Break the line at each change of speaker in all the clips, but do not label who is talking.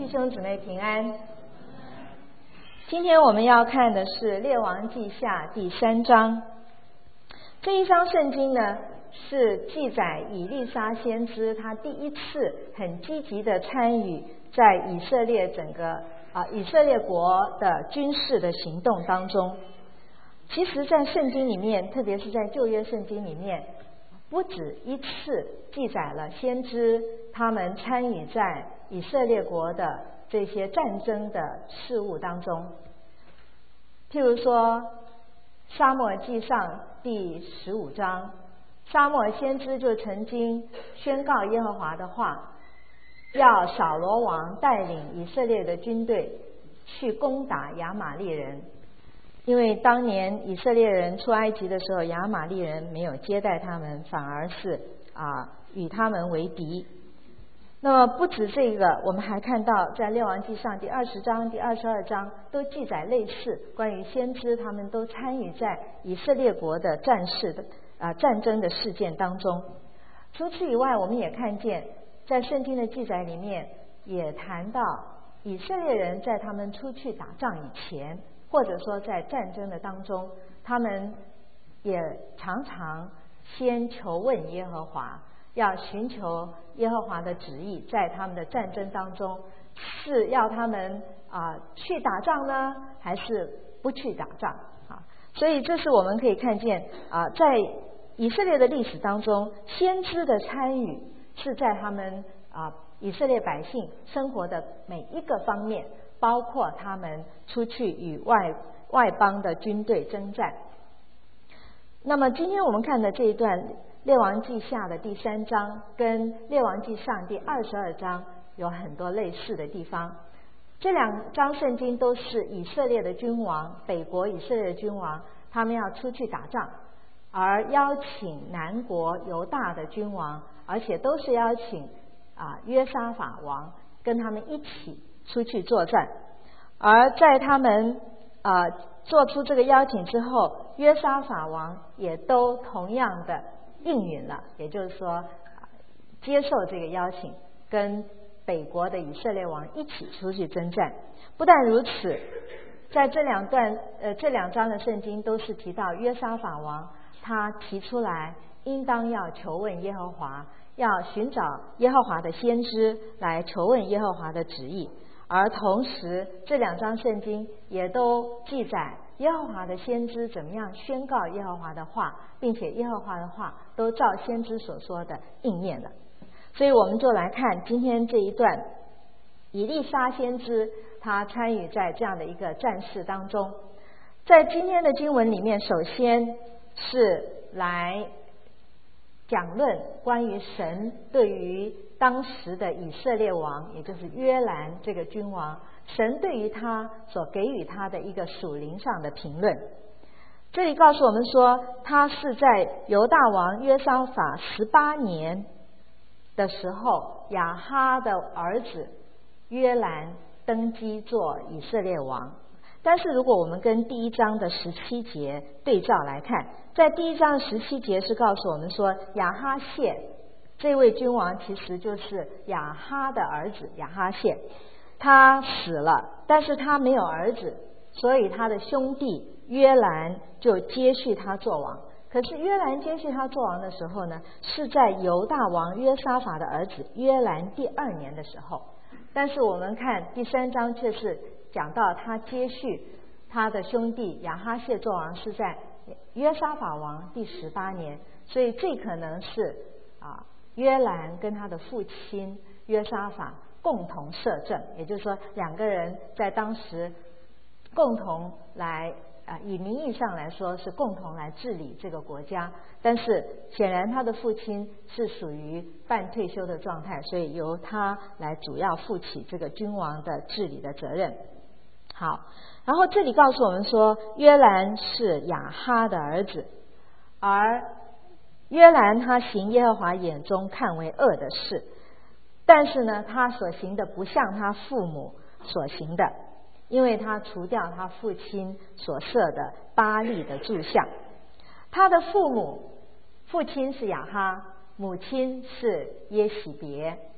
弟兄姊妹平安。今天我们要看的是列王记下第3章。这一章圣经呢，是记载以利沙先知他第一次很积极的参与在以色列以色列国的军事的行动当中。其实在圣经里面，特别是在旧约圣经里面，不止一次记载了先知他们参与在以色列国的这些战争的事务当中。譬如说撒母耳记上第15章，撒母耳先知就曾经宣告耶和华的话，要扫罗王带领以色列的军队去攻打亚玛力人。因为当年以色列人出埃及的时候，亚玛力人没有接待他们，反而是与他们为敌。那么不止这个，我们还看到在列王记上第20章、第22章都记载类似关于先知他们都参与在以色列国的战争的事件当中。除此以外，我们也看见在圣经的记载里面也谈到以色列人在他们出去打仗以前，或者说在战争的当中，他们也常常先求问耶和华，要寻求耶和华的旨意，在他们的战争当中是要他们去打仗呢，还是不去打仗所以这是我们可以看见在以色列的历史当中，先知的参与是在他们以色列百姓生活的每一个方面，包括他们出去与外邦的军队征战。那么今天我们看的这一段列王记下的第3章跟列王记上第22章有很多类似的地方。这2章圣经都是以色列的君王，北国以色列的君王，他们要出去打仗，而邀请南国犹大的君王，而且都是邀请约沙法王跟他们一起出去作战。而在他们做出这个邀请之后，约沙法王也都同样的应允了，也就是说接受这个邀请，跟北国的以色列王一起出去征战。不但如此，在这2章的圣经都是提到约沙法王他提出来应当要求问耶和华，要寻找耶和华的先知来求问耶和华的旨意。而同时这2章圣经也都记载耶和华的先知怎么样宣告耶和华的话，并且耶和华的话都照先知所说的应验了。所以我们就来看今天这一段以利沙先知他参与在这样的一个战事当中。在今天的经文里面，首先是来讲论关于神对于当时的以色列王，也就是约兰这个君王，神对于他所给予他的一个属灵上的评论。这里告诉我们说，他是在犹大王约沙法18年的时候，亚哈的儿子约兰登基做以色列王。但是如果我们跟第1章的17节对照来看，在第1章的17节是告诉我们说，亚哈谢这位君王其实就是亚哈的儿子亚哈谢，他死了，但是他没有儿子，所以他的兄弟约兰就接续他做王。可是约兰接续他做王的时候呢，是在犹大王约沙法的儿子约兰第2年的时候。但是我们看第3章却是讲到他接续他的兄弟亚哈谢做王是在约沙法王第18年，所以这可能是约兰跟他的父亲约沙法共同摄政，也就是说2个人在当时共同来以名义上来说是共同来治理这个国家，但是显然他的父亲是属于半退休的状态，所以由他来主要负起这个君王的治理的责任。好，然后这里告诉我们说，约兰是亚哈的儿子，而约兰他行耶和华眼中看为恶的事，但是呢，他所行的不像他父母所行的，因为他除掉他父亲所设的巴力的柱像。他的父亲是亚哈，母亲是耶洗别。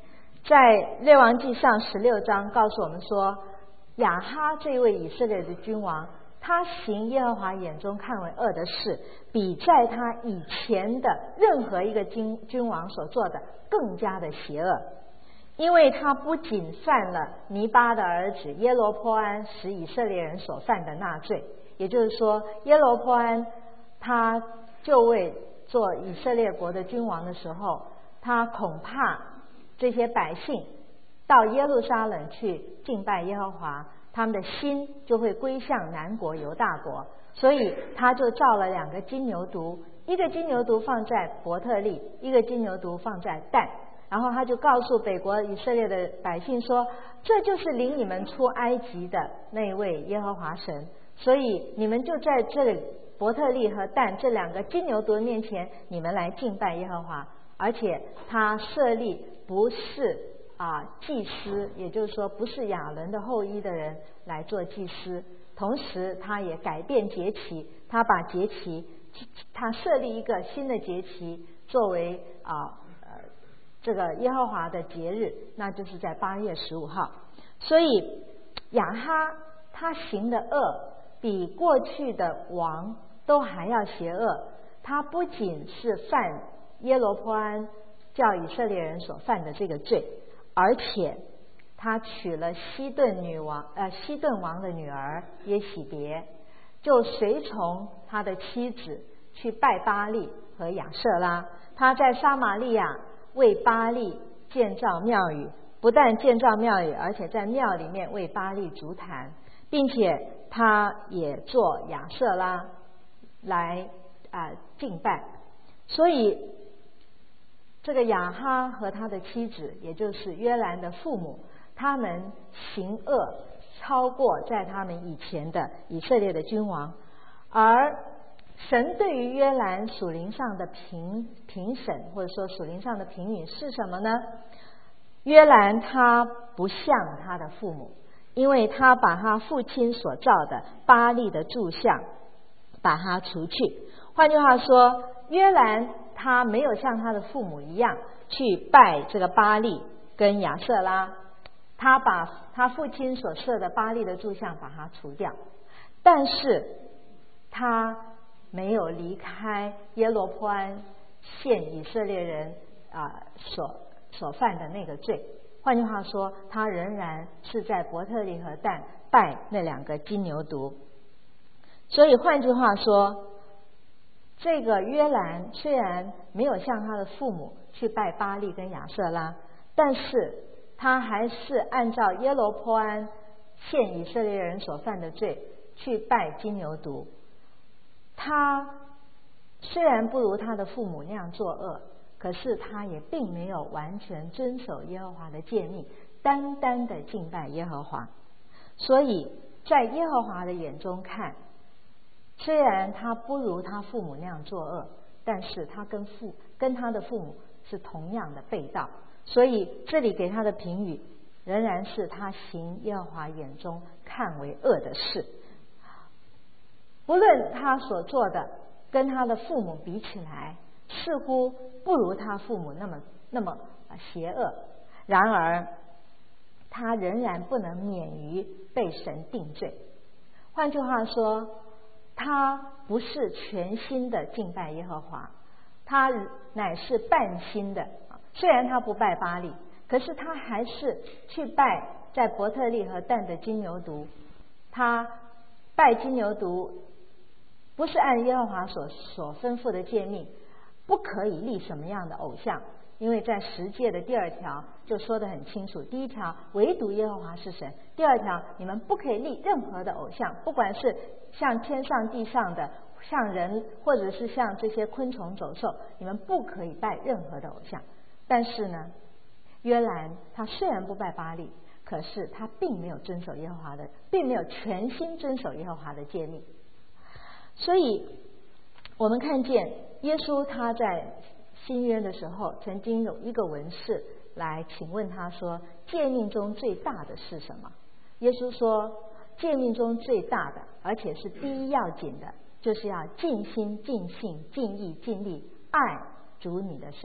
在列王纪上16章告诉我们说，亚哈这位以色列的君王，他行耶和华眼中看为恶的事，比在他以前的任何一个君王所做的更加的邪恶。因为他不仅犯了尼巴的儿子耶罗波安使以色列人所犯的那罪，也就是说，耶罗波安他就位做以色列国的君王的时候，他恐怕这些百姓到耶路撒冷去敬拜耶和华，他们的心就会归向南国犹大国，所以他就造了2个金牛犊，一个金牛犊放在伯特利，一个金牛犊放在但。然后他就告诉北国以色列的百姓说，这就是领你们出埃及的那位耶和华神，所以你们就在这里伯特利和但这2个金牛犊面前，你们来敬拜耶和华。而且他设立不是祭司，也就是说不是亚伦的后裔的人来做祭司，同时他也改变节期，他把节期他设立一个新的节期作为这个耶和华的节日，那就是在8月15号。所以亚哈他行的恶比过去的王都还要邪恶，他不仅是犯耶罗波安叫以色列人所犯的这个罪，而且他娶了西顿王的女儿耶喜别，就随从他的妻子去拜巴力和亚舍拉。他在撒玛利亚为巴力建造庙宇，不但建造庙宇，而且在庙里面为巴力筑坛，并且他也做亚舍拉来敬拜。所以这个亚哈和他的妻子，也就是约兰的父母，他们行恶超过在他们以前的以色列的君王。而神对于约兰属灵上的评审，或者说属灵上的评语是什么呢？约兰他不像他的父母，因为他把他父亲所造的巴力的柱像把它除去。换句话说，约兰他没有像他的父母一样去拜这个巴力跟亚舍拉，他把他父亲所设的巴力的柱像把它除掉，但是他没有离开耶罗波安陷以色列人所犯的那个罪。换句话说，他仍然是在伯特利和但拜那2个金牛犊。所以换句话说，这个约兰虽然没有像他的父母去拜巴力跟亚舍拉，但是他还是按照耶罗波安陷以色列人所犯的罪去拜金牛犊。他虽然不如他的父母那样作恶，可是他也并没有完全遵守耶和华的诫命，单单的敬拜耶和华。所以在耶和华的眼中看，虽然他不如他父母那样作恶，但是他跟他的父母是同样的背道。所以这里给他的评语仍然是他行耶和华眼中看为恶的事。不论他所做的跟他的父母比起来，似乎不如他父母那么邪恶，然而他仍然不能免于被神定罪。换句话说，他不是全心的敬拜耶和华，他乃是半心的。虽然他不拜巴力，可是他还是去拜在伯特利和但的金牛犊。他拜金牛犊不是按耶和华所吩咐的诫命，不可以立什么样的偶像，因为在十诫的第2条就说得很清楚，第1条唯独耶和华是神，第2条你们不可以立任何的偶像，不管是像天上地上的，像人，或者是像这些昆虫走兽，你们不可以拜任何的偶像。但是呢，约兰他虽然不拜巴力，可是他并没有遵守耶和华的，并没有全心遵守耶和华的诫命。所以我们看见耶稣他在新约的时候，曾经有一个文士来请问他说，诫命中最大的是什么？耶稣说，诫命中最大的，而且是第一要紧的，就是要尽心尽性尽意尽力爱主你的神。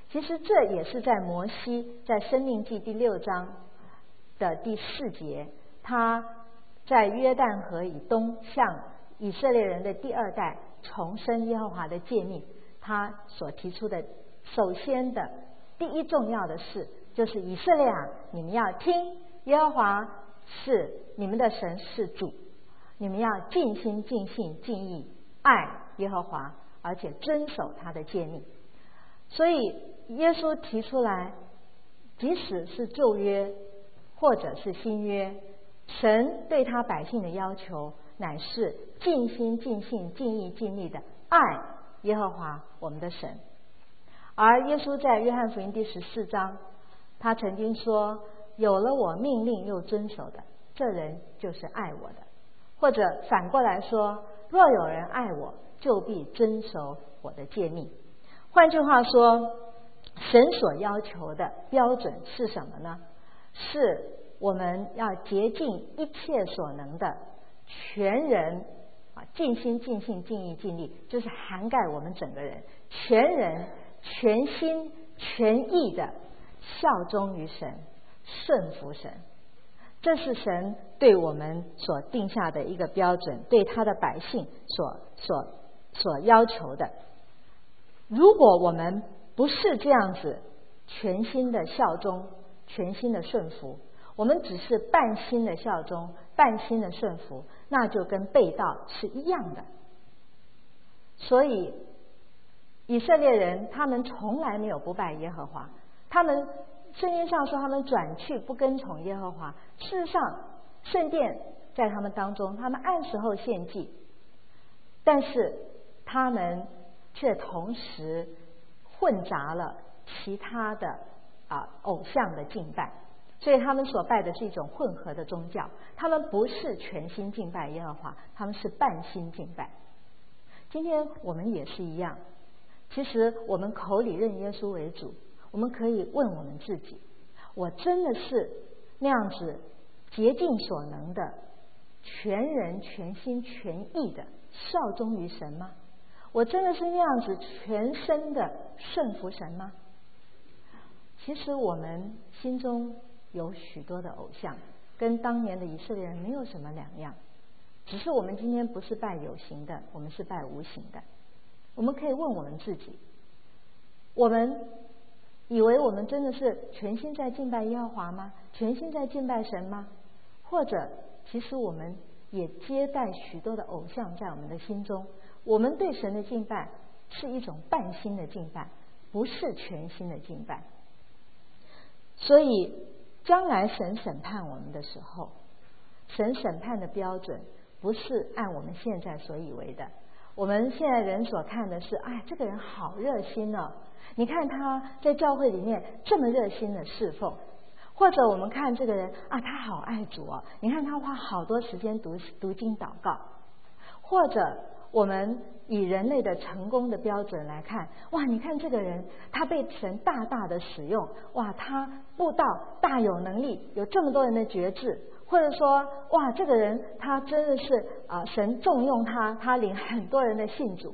其实这也是在摩西在申命记第6章的第4节，他在约旦河以东向以色列人的第2代重申耶和华的诫命，他所提出的首先的第一重要的事，就是以色列啊，你们要听耶和华是你们的神是主，你们要尽心尽性尽意爱耶和华，而且遵守他的诫命。所以耶稣提出来，即使是旧约或者是新约，神对他百姓的要求乃是尽心尽性尽意尽力的爱耶和华我们的神。而耶稣在约翰福音第14章，他曾经说，有了我命令又遵守的，这人就是爱我的。或者反过来说，若有人爱我，就必遵守我的诫命。换句话说，神所要求的标准是什么呢？是我们要竭尽一切所能的全人尽心尽性尽意尽力，就是涵盖我们整个人，全人全心全意的效忠于神，顺服神。这是神对我们所定下的一个标准，对他的百姓所要求的。如果我们不是这样子全心的效忠，全心的顺服，我们只是半心的效忠，半心的顺服，那就跟背道是一样的。所以以色列人他们从来没有不拜耶和华，他们圣经上说他们转去不跟从耶和华，事实上圣殿在他们当中，他们按时候献祭，但是他们却同时混杂了其他的偶像的敬拜，所以他们所拜的是一种混合的宗教，他们不是全心敬拜耶和华，他们是半心敬拜。今天我们也是一样，其实我们口里认耶稣为主，我们可以问我们自己，我真的是那样子竭尽所能的全人全心全意的效忠于神吗？我真的是那样子全身的顺服神吗？其实我们心中有许多的偶像，跟当年的以色列人没有什么两样，只是我们今天不是拜有形的，我们是拜无形的。我们可以问我们自己，我们以为我们真的是全心在敬拜耶和华吗？全心在敬拜神吗？或者其实我们也接待许多的偶像在我们的心中，我们对神的敬拜是一种半心的敬拜，不是全心的敬拜。所以将来神审判我们的时候，神审判的标准不是按我们现在所以为的。我们现在人所看的是，哎，这个人好热心哦，你看他在教会里面这么热心的侍奉。或者我们看这个人啊，他好爱主哦，你看他花好多时间读经祷告。或者我们以人类的成功的标准来看，哇，你看这个人他被神大大的使用，哇，他布道大有能力，有这么多人的决志。或者说，哇，这个人他真的是神重用他，他领很多人的信主。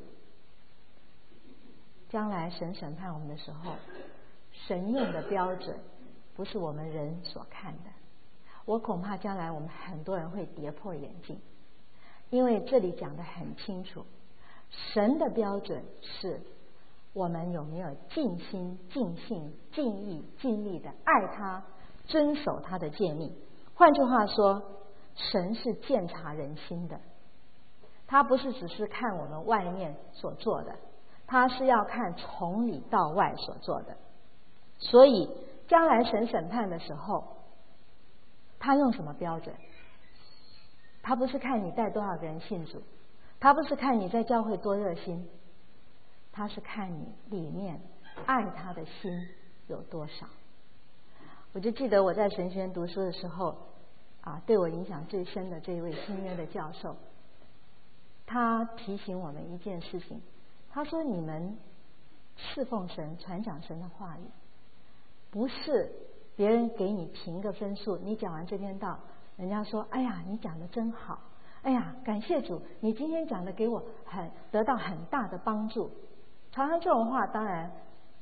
将来神审判我们的时候，神用的标准不是我们人所看的。我恐怕将来我们很多人会跌破眼镜，因为这里讲得很清楚，神的标准是我们有没有尽心尽性尽意尽力的爱他，遵守他的诫命。换句话说，神是鉴察人心的，他不是只是看我们外面所做的，他是要看从里到外所做的。所以将来神审判的时候，他用什么标准？他不是看你带多少个人信主，他不是看你在教会多热心，他是看你里面爱他的心有多少。我就记得我在神学院读书的时候对我影响最深的这一位新约的教授，他提醒我们一件事情，他说，你们侍奉神传讲神的话语，不是别人给你评个分数，你讲完这篇道，人家说，哎呀，你讲的真好，哎呀，感谢主，你今天讲的给我得到很大的帮助。常常这种话当然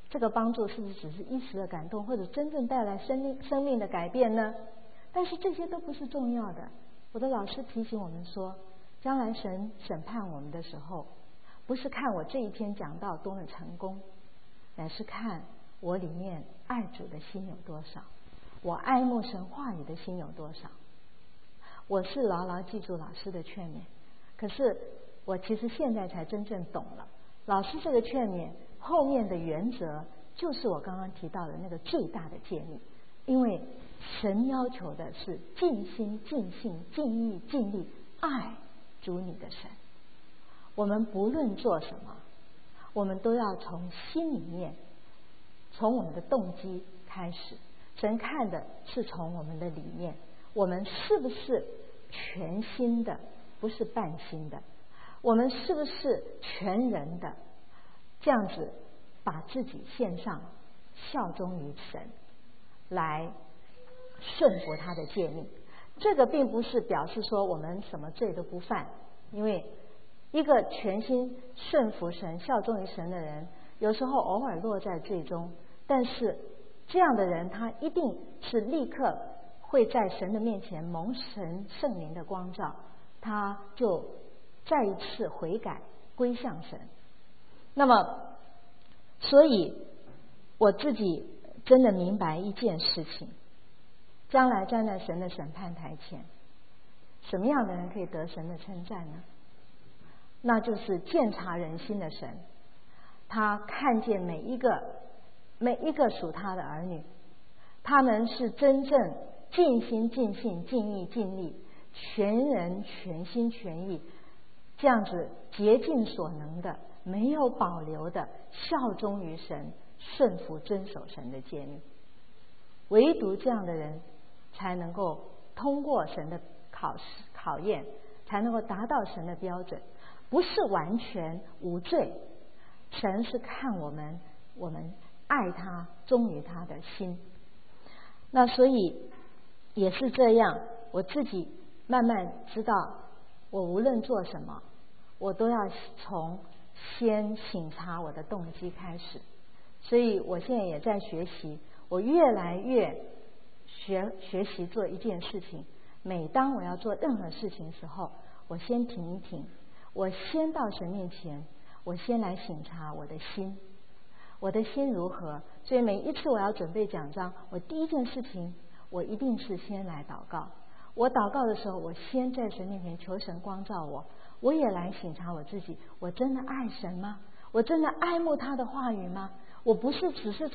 这个帮助是不是只是一时的感动，或者真正带来生命的改变呢？但是这些都不是重要的。我的老师提醒我们说，将来神审判我们的时候，不是看我这一篇讲道多么成功，乃是看我里面爱主的心有多少，我爱慕神话语的心有多少。我是牢牢记住老师的劝勉，可是我其实现在才真正懂了老师这个劝勉后面的原则，就是我刚刚提到的那个最大的诫命。因为神要求的是尽心尽性尽意尽力爱主你的神。我们不论做什么，我们都要从心里面，从我们的动机开始。神看的是从我们的里面，我们是不是全心的，不是半心的，我们是不是全人的，这样子把自己献上，效忠于神，来顺服他的诫命。这个并不是表示说我们什么罪都不犯，因为一个全心顺服神、效忠于神的人，有时候偶尔落在罪中，但是这样的人他一定是立刻会在神的面前蒙神圣灵的光照，他就再一次悔改归向神。那么所以我自己真的明白一件事情，将来站在神的审判台前，什么样的人可以得神的称赞呢？那就是鉴察人心的神，他看见每一个属他的儿女，他们是真正尽心尽性尽意尽力，全人全心全意，这样子竭尽所能的，没有保留的效忠于神，顺服遵守神的诫命。唯独这样的人才能够通过神的考验，才能够达到神的标准。不是完全无罪，神是看我们爱他忠于他的心。那所以也是这样，我自己慢慢知道，我无论做什么，我都要从先省察我的动机开始。所以我现在也在学习，我越来越学习做一件事情。每当我要做任何事情的时候，我先停一停，我先到神面前，我先来省察我的心，我的心如何。所以每一次我要准备讲章，我第一件事情我一定是先来祷告。我祷告的时候，我先在神面前求神光照我，我也来省察我自己，我真的爱神吗？我真的爱慕他的话语吗？我不是只是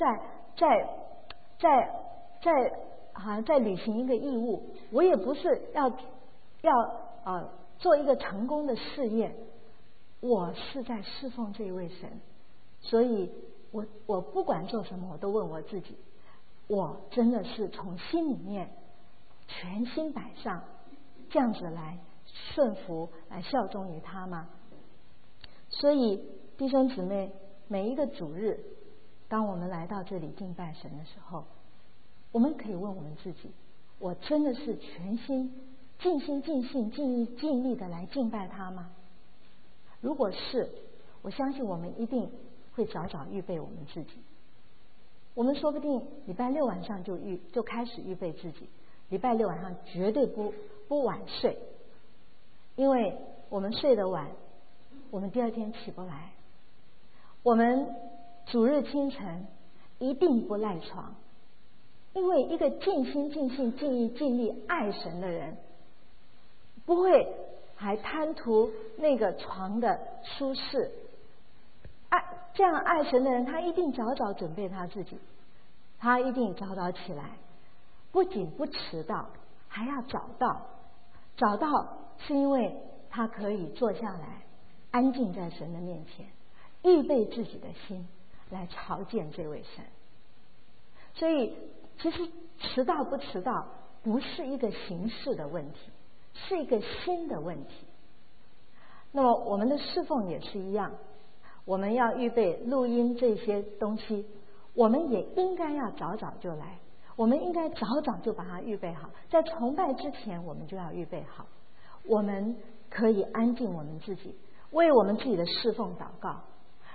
好像在履行一个义务，我也不是要做一个成功的事业，我是在侍奉这一位神。所以我不管做什么，我都问我自己，我真的是从心里面全心摆上，这样子来顺服来效忠于他吗？所以弟兄姊妹，每一个主日，当我们来到这里敬拜神的时候，我们可以问我们自己，我真的是全心尽心尽性尽意尽力的来敬拜他吗？如果是，我相信我们一定会早早预备我们自己。我们说不定礼拜六晚上就开始预备自己，礼拜六晚上绝对不晚睡，因为我们睡得晚，我们第二天起不来。我们主日清晨一定不赖床，因为一个尽心尽性尽意尽力爱神的人，不会还贪图那个床的舒适。这样爱神的人，他一定早早准备他自己，他一定早早起来，不仅不迟到，还要早到是因为他可以坐下来安静在神的面前，预备自己的心来朝见这位神。所以其实迟到不迟到不是一个形式的问题，是一个心的问题。那么我们的侍奉也是一样，我们要预备录音这些东西，我们也应该要早早就来，我们应该早早就把它预备好，在崇拜之前我们就要预备好。我们可以安静我们自己，为我们自己的侍奉祷告，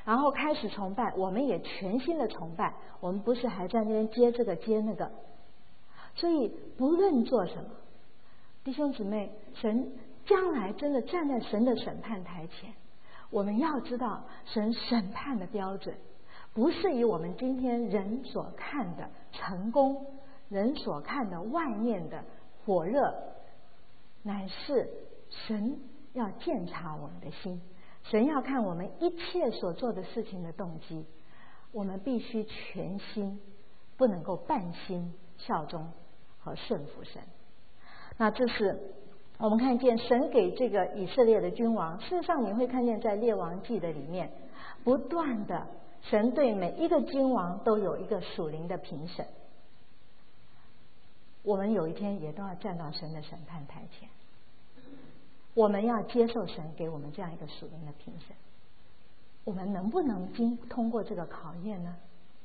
然后开始崇拜，我们也全心的崇拜，我们不是还在那边接这个接那个。所以不论做什么，弟兄姊妹，神将来真的站在神的审判台前，我们要知道神审判的标准不是以我们今天人所看的成功，人所看的外面的火热，乃是神要鉴察我们的心，神要看我们一切所做的事情的动机，我们必须全心，不能够半心效忠和顺服神。那这是我们看见神给这个以色列的君王，事实上你会看见在列王记的里面，不断的神对每一个君王都有一个属灵的评审。我们有一天也都要站到神的审判台前，我们要接受神给我们这样一个属灵的评审，我们能不能通过这个考验呢？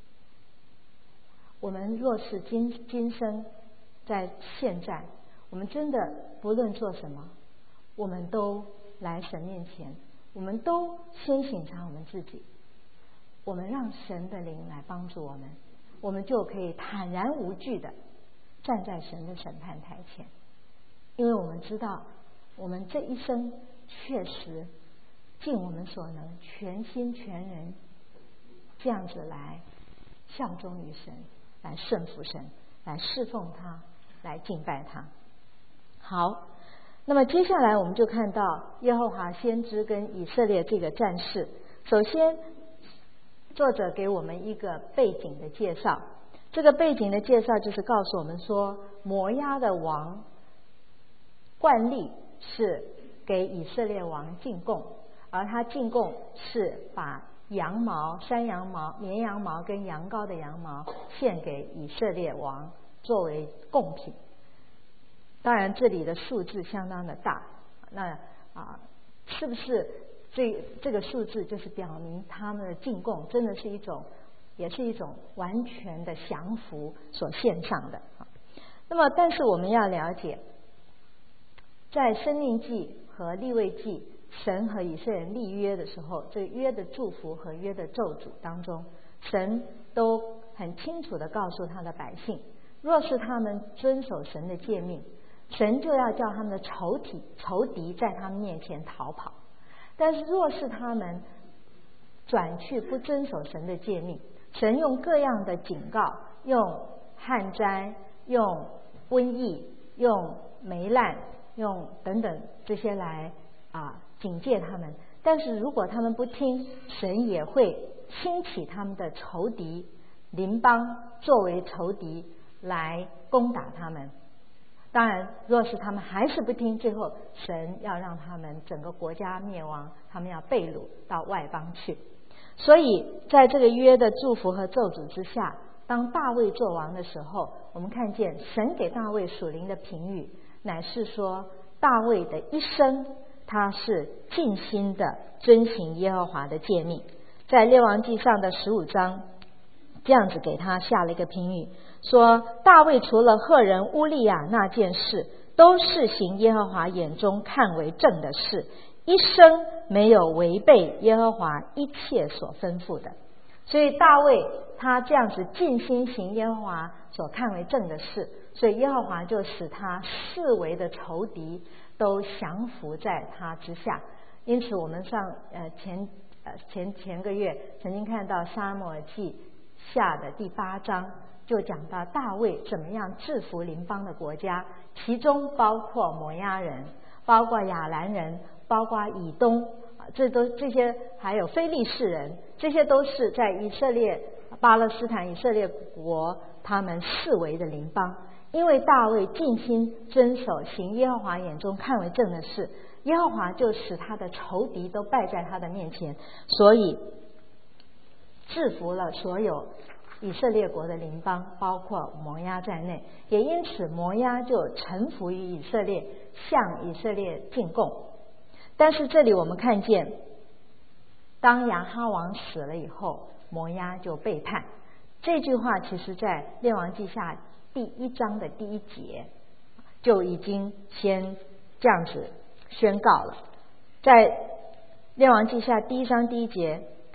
我们若是今生在现在，我们真的不论做什么，我们都来神面前，我们都先省察我们自己，我们让神的灵来帮助我们，我们就可以坦然无惧的站在神的审判台前。因为我们知道我们这一生确实尽我们所能，全心全人这样子来效忠于神，来顺服神，来侍奉他，来敬拜他。好，那么接下来我们就看到耶和华先知跟以色列这个战事。首先作者给我们一个背景的介绍，这个背景的介绍就是告诉我们说，摩押的王惯例是给以色列王进贡，而他进贡是把羊毛、山羊毛、绵羊毛跟羊羔的羊毛献给以色列王作为贡品。当然这里的数字相当的大，那是不是这个数字就是表明他们的进贡真的是也是一种完全的降服所献上的。那么但是我们要了解，在申命记和利未记，神和以色列人立约的时候，这个约的祝福和约的咒诅当中，神都很清楚地告诉他的百姓，若是他们遵守神的诫命，神就要叫他们的仇敌在他们面前逃跑。但是若是他们转去不遵守神的诫命，神用各样的警告，用旱灾，用瘟疫，用霉烂，用等等这些来警戒他们。但是如果他们不听，神也会兴起他们的仇敌邻邦作为仇敌来攻打他们。当然若是他们还是不听，最后神要让他们整个国家灭亡，他们要被掳到外邦去。所以在这个约的祝福和咒诅之下，当大卫做王的时候，我们看见神给大卫属灵的评语，乃是说大卫的一生他是尽心的遵行耶和华的诫命。在列王记上的15章这样子给他下了一个评语，说大卫除了赫人乌利亚那件事，都是行耶和华眼中看为正的事，一生没有违背耶和华一切所吩咐的。所以大卫他这样子尽心行耶和华所看为正的事，所以耶和华就使他四围的仇敌都降服在他之下。因此我们前个月曾经看到撒母耳记下的第8章，就讲到大卫怎么样制服邻邦的国家，其中包括摩押人，包括亚兰人，包括以东，这些还有非利士人，这些都是在以色列巴勒斯坦以色列国他们四围的邻邦。因为大卫尽心遵守行耶和华眼中看为正的事，耶和华就使他的仇敌都败在他的面前，所以制服了所有以色列国的邻邦，包括摩押在内。也因此摩押就臣服于以色列，向以色列进贡。但是这里我们看见，当亚哈王死了以后，摩押就背叛。这句话其实在列王记下第1章的第1节就已经先这样子宣告了。在列王记下第1章第1节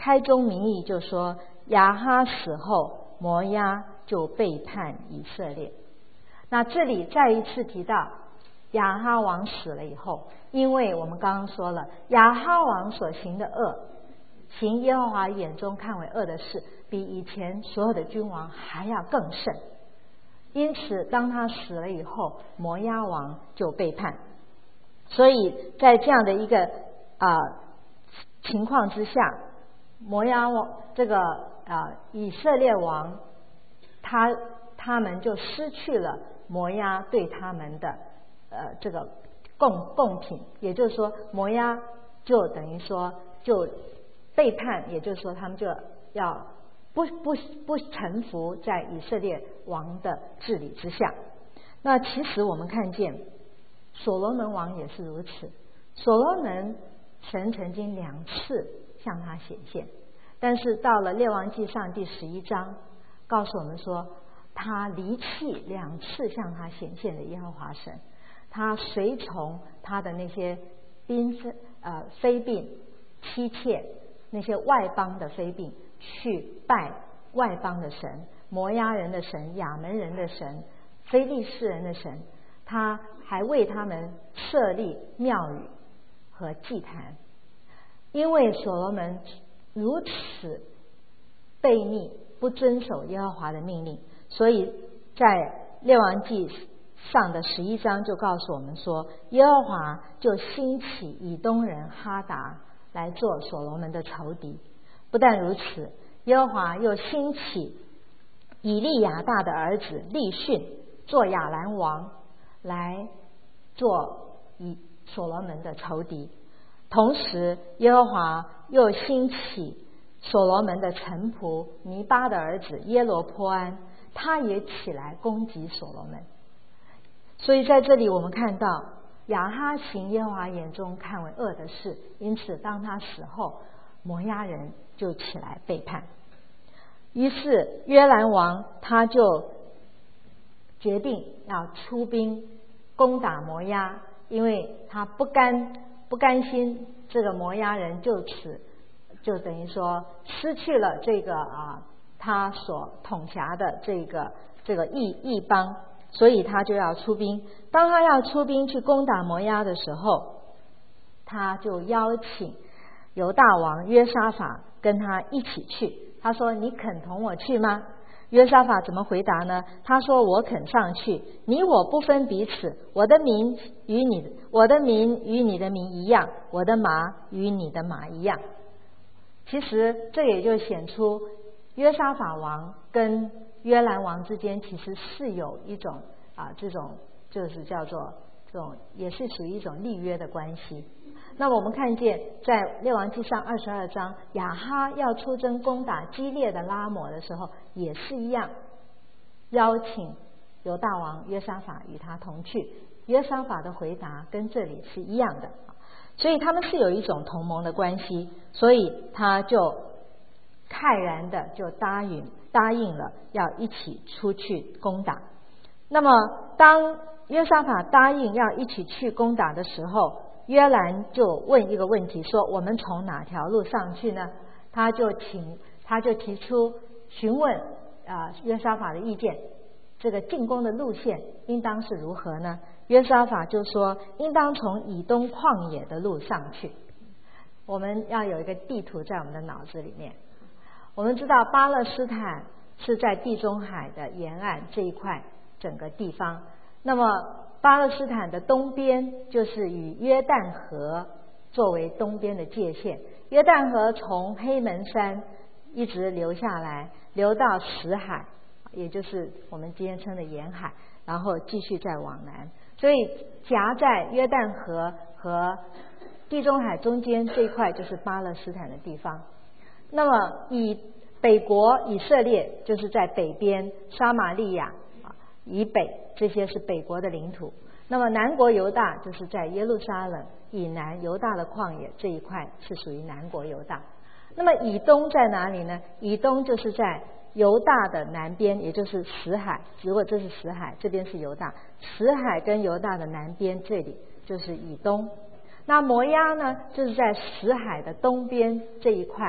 开宗明义就说亚哈死后，摩押就背叛以色列。那这里再一次提到亚哈王死了以后，因为我们刚刚说了，亚哈王所行的恶，行耶和华眼中看为恶的事，比以前所有的君王还要更甚。因此当他死了以后，摩押王就背叛。所以在这样的一个情况之下，摩押王以色列王他们就失去了摩押对他们的这个贡品，也就是说摩押就等于说就背叛，也就是说他们就要不臣服在以色列王的治理之下。那其实我们看见所罗门王也是如此，所罗门神曾经2次向他显现，但是到了列王纪上第11章告诉我们说，他离弃2次向他显现的耶和华神，他随从他的那些妃嫔妻妾，那些外邦的妃嫔去拜外邦的神，摩押人的神，亚门人的神，非利士人的神，他还为他们设立庙宇和祭坛。因为所罗门如此悖逆，不遵守耶和华的命令，所以在列王纪上的11章就告诉我们说，耶和华就兴起以东人哈达来做所罗门的仇敌。不但如此，耶和华又兴起以利亚大的儿子利逊做亚兰王，来做所罗门的仇敌。同时耶和华又兴起所罗门的臣仆尼巴的儿子耶罗波安，他也起来攻击所罗门。所以在这里我们看到亚哈行耶和华眼中看为恶的事，因此当他死后，摩押人就起来背叛。于是约兰王他就决定要出兵攻打摩押，因为他不甘心这个摩押人就此就等于说失去了这个他所统辖的这个异邦，所以他就要出兵。当他要出兵去攻打摩押的时候，他就邀请犹大王约沙法跟他一起去。他说，你肯同我去吗？约沙法怎么回答呢？他说，我肯上去，你我不分彼此，我的民与你的民一样，我的马与你的马一样。其实这也就显出约沙法王跟约兰王之间其实是有一种这种就是叫做这种也是属于一种立约的关系。那我们看见在列王纪上22章，亚哈要出征攻打基列的拉摩的时候，也是一样，邀请犹大王约沙法与他同去。约沙法的回答跟这里是一样的，所以他们是有一种同盟的关系，所以他就慨然的就答应了要一起出去攻打。那么当约沙法答应要一起去攻打的时候，约兰就问一个问题，说我们从哪条路上去呢？他就提出询问约沙法的意见，这个进攻的路线应当是如何呢？约沙法就说应当从以东旷野的路上去。我们要有一个地图在我们的脑子里面。我们知道巴勒斯坦是在地中海的沿岸这一块整个地方，那么巴勒斯坦的东边就是以约旦河作为东边的界限，约旦河从黑门山一直流下来，流到死海，也就是我们今天称的沿海，然后继续再往南。所以夹在约旦河和地中海中间这一块就是巴勒斯坦的地方。那么以北国以色列就是在北边，撒玛利亚以北，这些是北国的领土。那么南国犹大就是在耶路撒冷以南，犹大的旷野这一块是属于南国犹大。那么以东在哪里呢？以东就是在犹大的南边，也就是死海。如果这是死海，这边是犹大，死海跟犹大的南边这里就是以东。那摩押呢，就是在死海的东边这一块，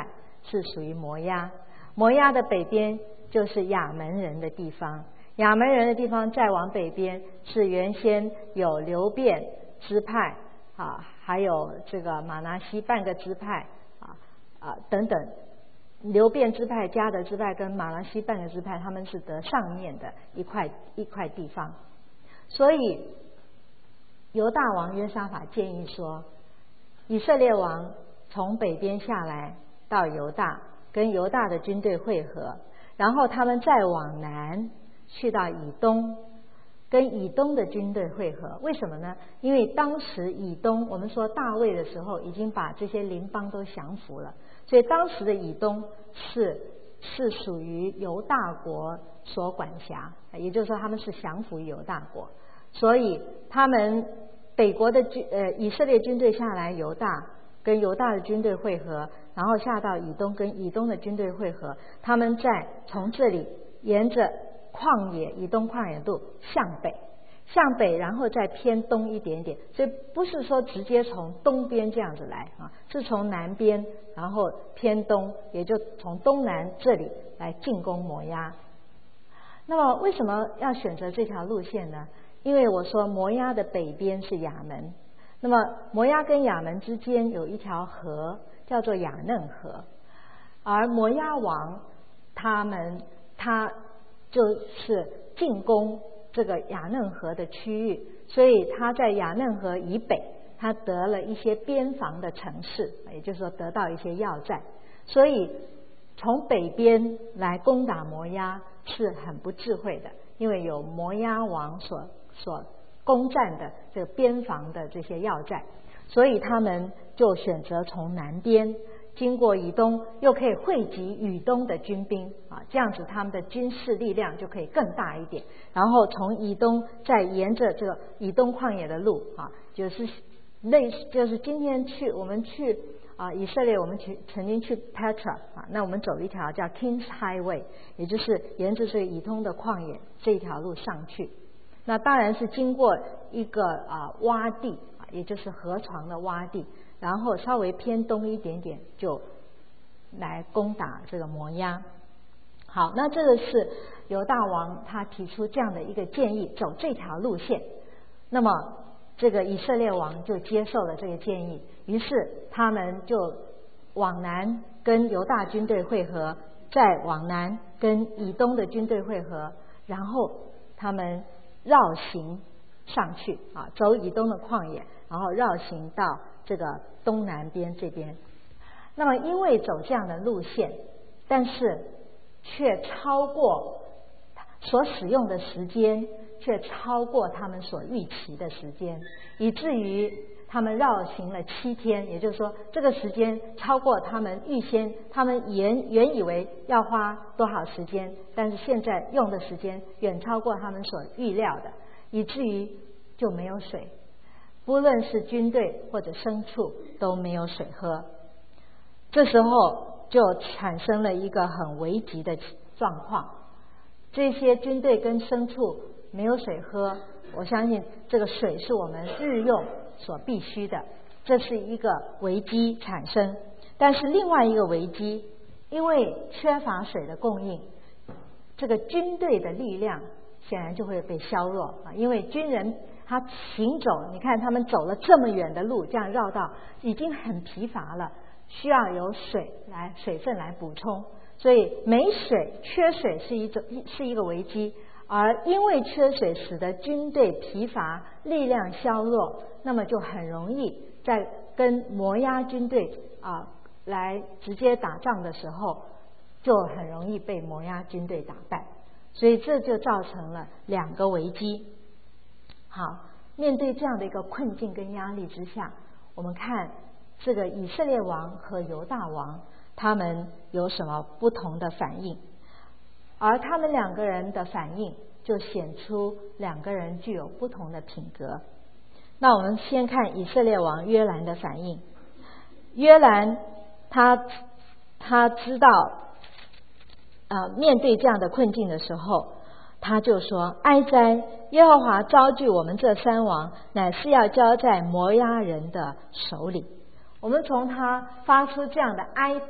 是属于摩押，摩押的北边就是亚门人的地方，亚门人的地方再往北边是原先有流便支派还有这个玛拿西半个支派等等，流便支派、迦得支派跟玛拿西半个支派，他们是得上面的一块地方。所以犹大王约沙法建议说，以色列王从北边下来到犹大，跟犹大的军队会合，然后他们再往南去到以东，跟以东的军队会合。为什么呢？因为当时以东，我们说大卫的时候已经把这些邻邦都降服了，所以当时的以东是属于犹大国所管辖，也就是说他们是降服犹大国，所以他们北国的以色列军队下来犹大，跟犹大的军队会合，然后下到以东，跟以东的军队会合，他们再从这里沿着旷野以东旷野路向北，然后再偏东一点点，所以不是说直接从东边这样子来是从南边然后偏东，也就从东南这里来进攻摩押。那么为什么要选择这条路线呢？因为我说摩押的北边是亚门，那么摩押跟亚门之间有一条河叫做雅嫩河，而摩押王他就是进攻这个雅嫩河的区域，所以他在雅嫩河以北，他得了一些边防的城市，也就是说得到一些要塞，所以从北边来攻打摩押是很不智慧的，因为有摩押王所攻占的这个边防的这些要塞，所以他们就选择从南边经过以东，又可以汇集以东的军兵这样子他们的军事力量就可以更大一点，然后从以东再沿着这个以东旷野的路就是今天我们去以色列，我们曾经去 Petra 那我们走一条叫 King's Highway， 也就是沿着这个以东的旷野这一条路上去，那当然是经过一个洼地也就是河床的洼地，然后稍微偏东一点点就来攻打这个摩押。好，那这个是犹大王他提出这样的一个建议，走这条路线，那么这个以色列王就接受了这个建议，于是他们就往南跟犹大军队会合，再往南跟以东的军队会合，然后他们绕行上去走以东的旷野，然后绕行到这个东南边这边。那么因为走这样的路线，但是却超过所使用的时间，却超过他们所预期的时间，以至于他们绕行了7天，也就是说这个时间超过他们原以为要花多少时间，但是现在用的时间远超过他们所预料的，以至于就没有水，不论是军队或者牲畜都没有水喝。这时候就产生了一个很危急的状况，这些军队跟牲畜没有水喝，我相信这个水是我们日用所必须的，这是一个危机产生。但是另外一个危机，因为缺乏水的供应，这个军队的力量显然就会被削弱因为军人他行走，你看他们走了这么远的路，这样绕道已经很疲乏了，需要有水分来补充，所以缺水是一个危机，而因为缺水使得军队疲乏，力量削弱，那么就很容易在跟摩押军队来直接打仗的时候，就很容易被摩押军队打败，所以这就造成了2个危机。好，面对这样的一个困境跟压力之下，我们看这个以色列王和犹大王他们有什么不同的反应，而他们2个人的反应就显出2个人具有不同的品格。那我们先看以色列王约兰的反应。约兰他知道面对这样的困境的时候，他就说：哀哉，耶和华招聚我们这3王，乃是要交在摩押人的手里。我们从他发出这样的哀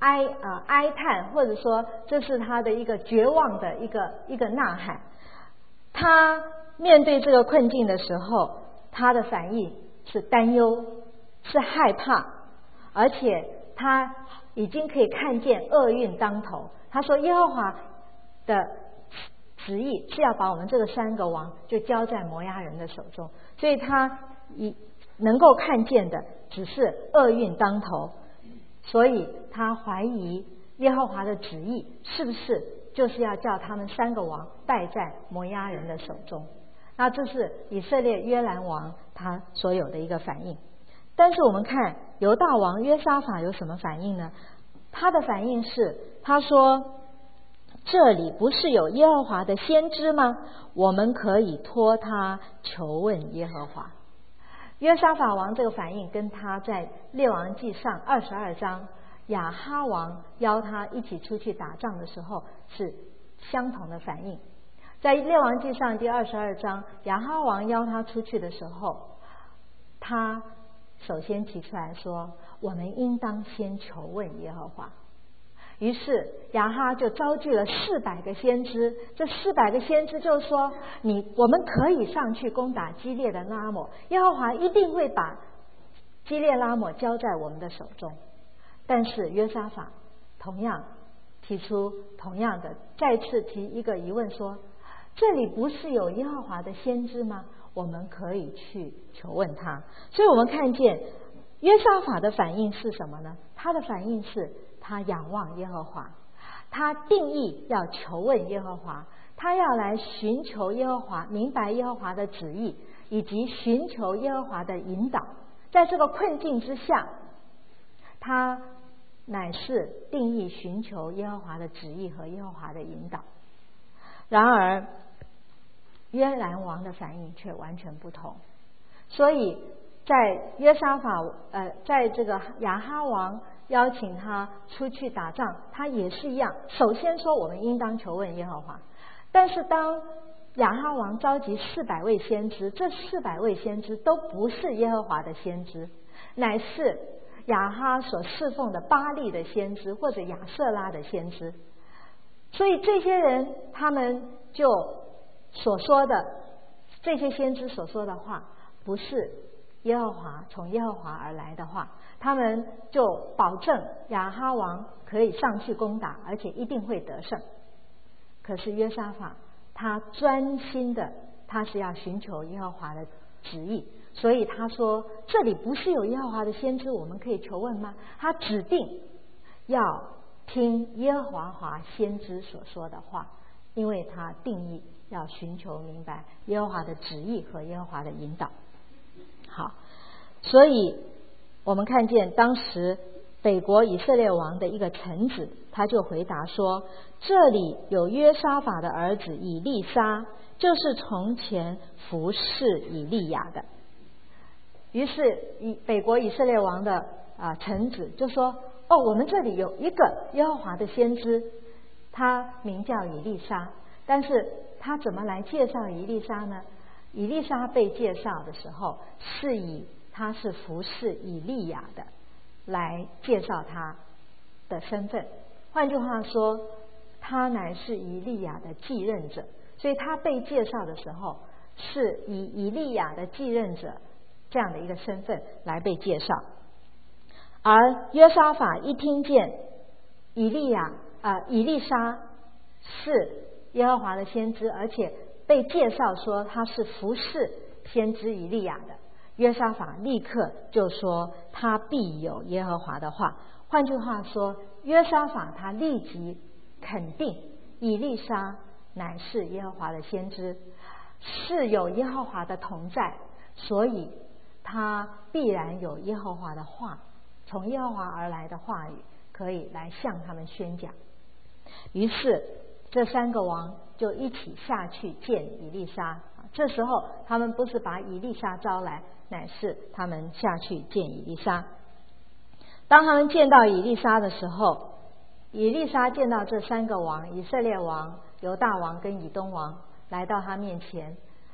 哀叹，或者说这是他的一个绝望的一个呐喊。他面对这个困境的时候，他的反应是担忧，是害怕，而且他已经可以看见厄运当头。他说耶和华的旨意是要把我们这个3个王就交在摩押人的手中，所以他能够看见的只是厄运当头，所以他怀疑耶和华的旨意是不是就是要叫他们3个王败在摩押人的手中。那这是以色列约兰王他所有的一个反应。但是我们看犹大王约沙法有什么反应呢？他的反应是，他说这里不是有耶和华的先知吗？我们可以托他求问耶和华。约沙法王这个反应跟他在列王记上22章亚哈王邀他一起出去打仗的时候是相同的反应。在列王记上第22章亚哈王邀他出去的时候，他首先提出来说我们应当先求问耶和华。于是亚哈就召集了400个先知，这400个先知就说我们可以上去攻打基列的拉抹，耶和华一定会把基列拉抹交在我们的手中。但是约沙法同样提出同样的，再次提一个疑问说，这里不是有耶和华的先知吗？我们可以去求问他。所以我们看见约沙法的反应是什么呢？他的反应是他仰望耶和华，他定义要求问耶和华，他要来寻求耶和华，明白耶和华的旨意，以及寻求耶和华的引导。在这个困境之下，他乃是定义寻求耶和华的旨意和耶和华的引导。然而约兰王的反应却完全不同。所以在约沙法在这个亚哈王邀请他出去打仗，他也是一样，首先说我们应当求问耶和华。但是当亚哈王召集400位先知，这400位先知都不是耶和华的先知，乃是亚哈所侍奉的巴力的先知或者亚舍拉的先知。所以这些人他们就所说的，这些先知所说的话不是耶和华从耶和华而来的话，他们就保证亚哈王可以上去攻打，而且一定会得胜。可是约沙法他专心的，他是要寻求耶和华的旨意，所以他说这里不是有耶和华的先知，我们可以求问吗？他指定要听耶和华先知所说的话，因为他定义要寻求明白耶和华的旨意和耶和华的引导。好，所以我们看见当时北国以色列王的一个臣子，他就回答说，这里有约沙法的儿子以利沙，就是从前服侍以利亚的。于是北国以色列王的臣子就说，我们这里有一个耶和华的先知，他名叫以利沙。但是他怎么来介绍以利沙呢？以利沙被介绍的时候是以他是服侍以利亚的来介绍他的身份。换句话说，他乃是以利亚的继任者，所以他被介绍的时候是以以利亚的继任者这样的一个身份来被介绍。而约沙法一听见以利沙是耶和华的先知，而且被介绍说他是服侍先知以利亚的，约沙法立刻就说他必有耶和华的话。换句话说，约沙法他立即肯定以利沙乃是耶和华的先知，是有耶和华的同在，所以他必然有耶和华的话，从耶和华而来的话语可以来向他们宣讲。于是这3个王就一起下去见以利沙。这时候他们不是把以利沙招来，乃是他们下去见以利沙。当他们见到以利沙的时候，以利沙见到这3个王，以色列王、犹大王跟以东王来到他面前，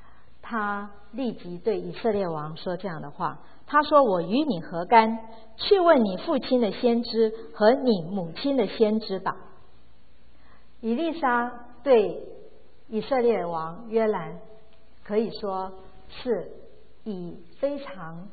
他立即对以色列王说这样的话，他说：我与你何干？去问你父亲的先知和你母亲的先知吧。以利沙对以色列王约兰可以说是以非常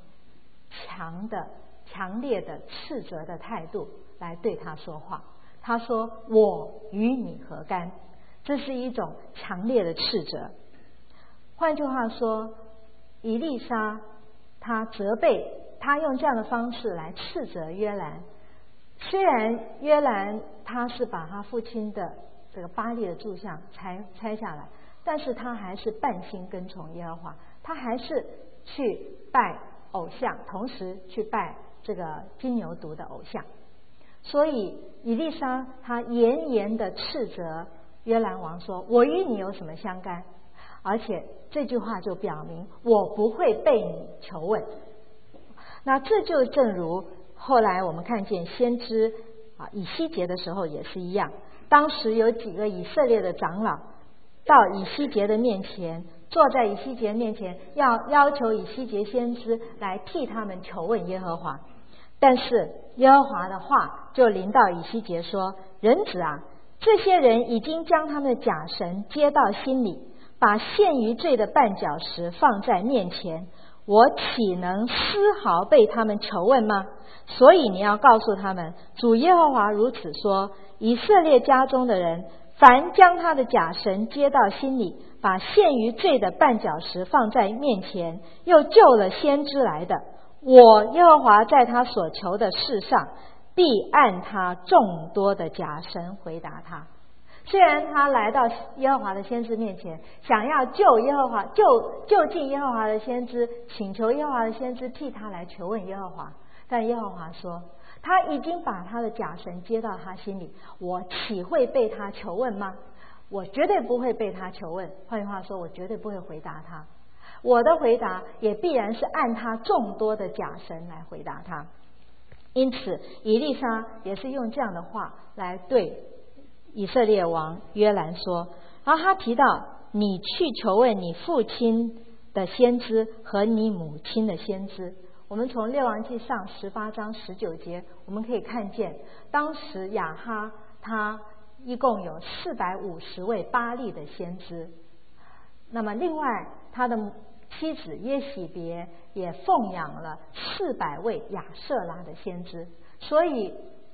强烈的斥责的态度来对他说话。他说：我与你何干？这是一种强烈的斥责。换句话说，以利沙他责备，他用这样的方式来斥责约兰。虽然约兰他是把他父亲的这个巴力的柱像拆下来，但是他还是半心跟从耶和华，他还是去拜偶像，同时去拜这个金牛犊的偶像。所以以利沙他严严的斥责约兰王说：我与你有什么相干？而且这句话就表明我不会被你求问。那这就正如后来我们看见先知以西结的时候也是一样，当时有几个以色列的长老到以西结的面前，坐在以西结面前，要求以西结先知来替他们求问耶和华。但是耶和华的话就临到以西结说：人子啊，这些人已经将他们的假神接到心里，把陷于罪的绊脚石放在面前，我岂能丝毫被他们求问吗？所以你要告诉他们，主耶和华如此说：以色列家中的人，凡将他的假神接到心里，把陷于罪的绊脚石放在面前，又救了先知来的，我耶和华在他所求的事上，必按他众多的假神回答他。虽然他来到耶和华的先知面前，想要救耶和华，就近耶和华的先知，请求耶和华的先知替他来求问耶和华，但耶和华说：他已经把他的假神接到他心里，我岂会被他求问吗？我绝对不会被他求问。换句话说，我绝对不会回答他，我的回答也必然是按他众多的假神来回答他。因此以利沙也是用这样的话来对以色列王约兰说。然后他提到：你去求问你父亲的先知和你母亲的先知。我们从列王纪上18章19节我们可以看见，当时亚哈他一共有450位巴力的先知，那么另外他的妻子耶洗别也奉养了400位亚舍拉的先知。所以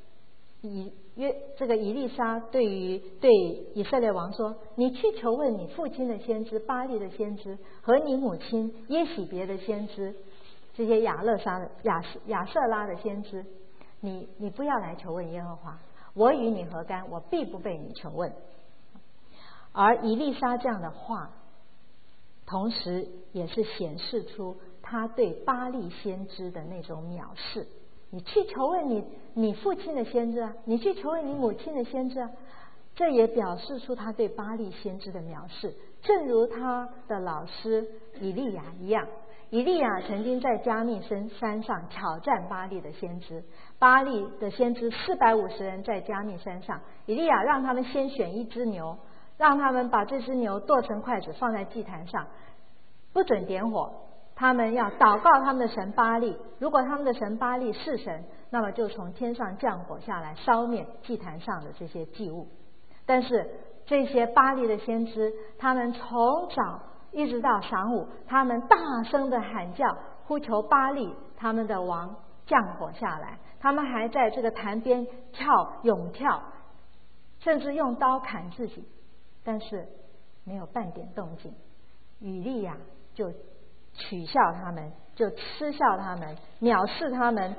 这个以利沙对以色列王说：你去求问你父亲的先知巴力的先知和你母亲耶洗别的先知，这些亚舍拉的先知，你不要来求问耶和华，我与你何干？我必不被你求问。而以利沙这样的话，同时也是显示出他对巴力先知的那种藐视。你去求问你父亲的先知啊，你去求问你母亲的先知啊，这也表示出他对巴力先知的藐视。正如他的老师以利亚一样，以利亚曾经在加密山上挑战巴力的先知，巴力的先知450人在加密山上，以利亚让他们先选一只牛，让他们把这只牛剁成筷子放在祭坛上，不准点火，他们要祷告他们的神巴力，如果他们的神巴力是神，那么就从天上降火下来烧灭祭坛上的这些祭物。但是这些巴力的先知，他们从早一直到晌午，他们大声的喊叫，呼求巴力他们的王降火下来，他们还在这个坛边勇跳，甚至用刀砍自己，但是没有半点动静。以利亚就取笑他们，就嗤笑他们，藐视他们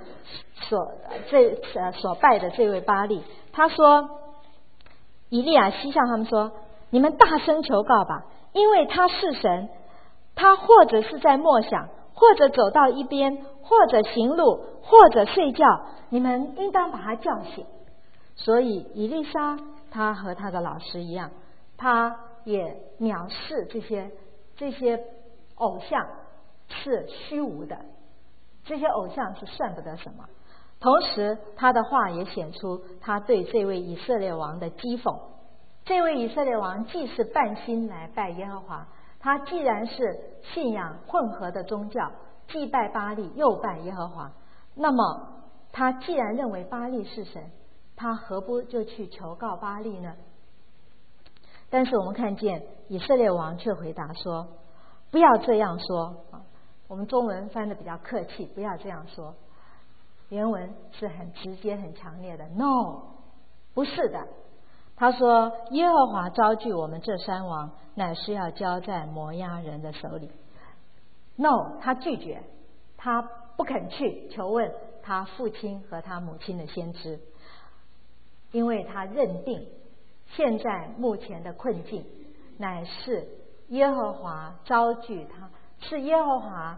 所拜的这位巴力。他说，以利亚嬉笑他们说：你们大声求告吧，因为他是神，他或者是在默想，或者走到一边，或者行路，或者睡觉，你们应当把他叫醒。所以以利沙他和他的老师一样，他也藐视这些偶像是虚无的，这些偶像是算不得什么。同时他的话也显出他对这位以色列王的讥讽。这位以色列王既是半心来拜耶和华， 他既然是信仰混合的宗教，既拜巴力又拜耶和华，那么他既然认为巴力是神，他何不就去求告巴力呢？但是我们看见以色列王却回答说，不要这样说。我们中文翻得比较客气，不要这样说。原文是很直接很强烈的 No， 不是的。他说耶和华招聚我们这三王，乃是要交在摩押人的手里。 No， 他拒绝，他不肯去求问他父亲和他母亲的先知，因为他认定现在目前的困境乃是耶和华招聚他，是耶和华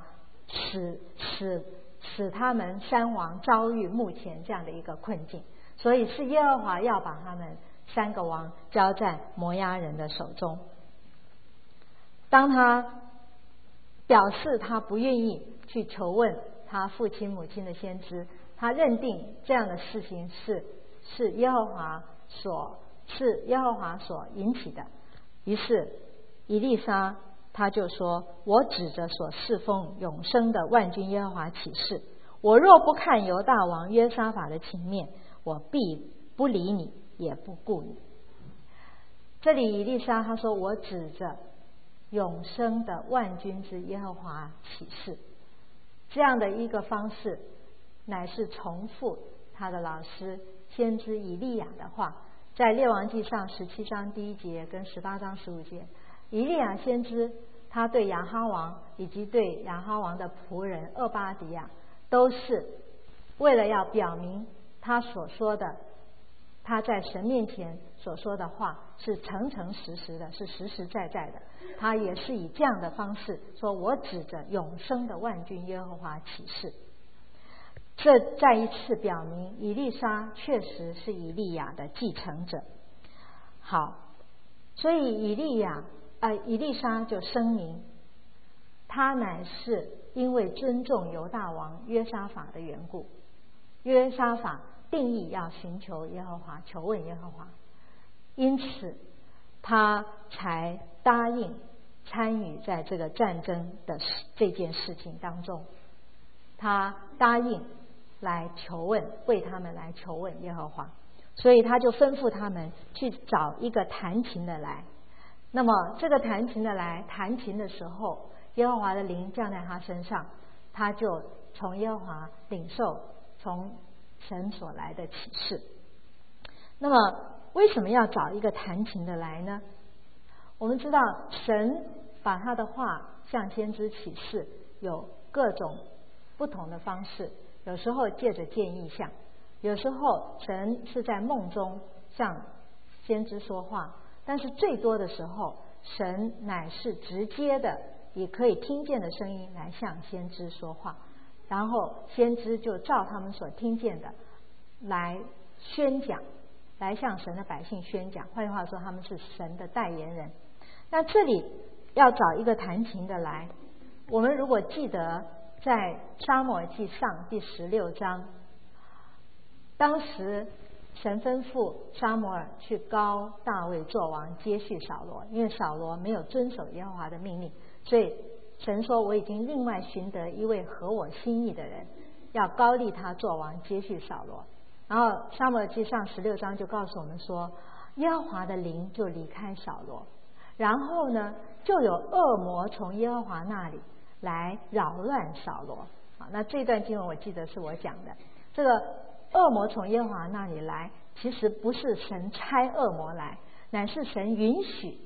使他们三王遭遇目前这样的一个困境，所以是耶和华要把他们三个王交在摩押人的手中。当他表示他不愿意去求问他父亲母亲的先知，他认定这样的事情是耶和华所引起的，于是以利沙他就说，我指着所侍奉永生的万军耶和华起誓，我若不看犹大王约沙法的情面，我必不理你也不顾你。这里以利沙他说，我指着永生的万军之耶和华起誓，这样的一个方式乃是重复他的老师先知以利亚的话，在列王记上17章第1节跟18章15节，以利亚先知他对亚哈王以及对亚哈王的仆人俄巴底亚，都是为了要表明他所说的，他在神面前所说的话是诚诚实实的，是实实在在的。他也是以这样的方式说，我指着永生的万军耶和华起誓。这再一次表明以利沙确实是以利亚的继承者。好，所以以利沙就声明，他乃是因为尊重犹大王约沙法的缘故，约沙法定义要寻求耶和华，求问耶和华，因此他才答应参与在这个战争的这件事情当中，他答应来求问，为他们来求问耶和华，所以他就吩咐他们去找一个弹琴的来。那么这个弹琴的来弹琴的时候，耶和华的灵降在他身上，他就从耶和华领受从神所来的启示。那么为什么要找一个弹琴的来呢？我们知道神把他的话向先知启示有各种不同的方式，有时候借着见异象，有时候神是在梦中向先知说话，但是最多的时候神乃是直接的以可以听见的声音来向先知说话，然后先知就照他们所听见的来宣讲，来向神的百姓宣讲，换句话说他们是神的代言人。那这里要找一个弹琴的来，我们如果记得在撒母耳记上第16章，当时神吩咐撒母耳去膏大卫作王，接续扫罗，因为扫罗没有遵守耶和华的命令，所以神说我已经另外寻得一位合我心意的人，要膏立他作王，接续扫罗。然后撒母耳记上16章就告诉我们说，耶和华的灵就离开扫罗，然后呢就有恶魔从耶和华那里来扰乱扫罗。那这段经文我记得是我讲的，这个恶魔从耶和华那里来，其实不是神差恶魔来，乃是神允许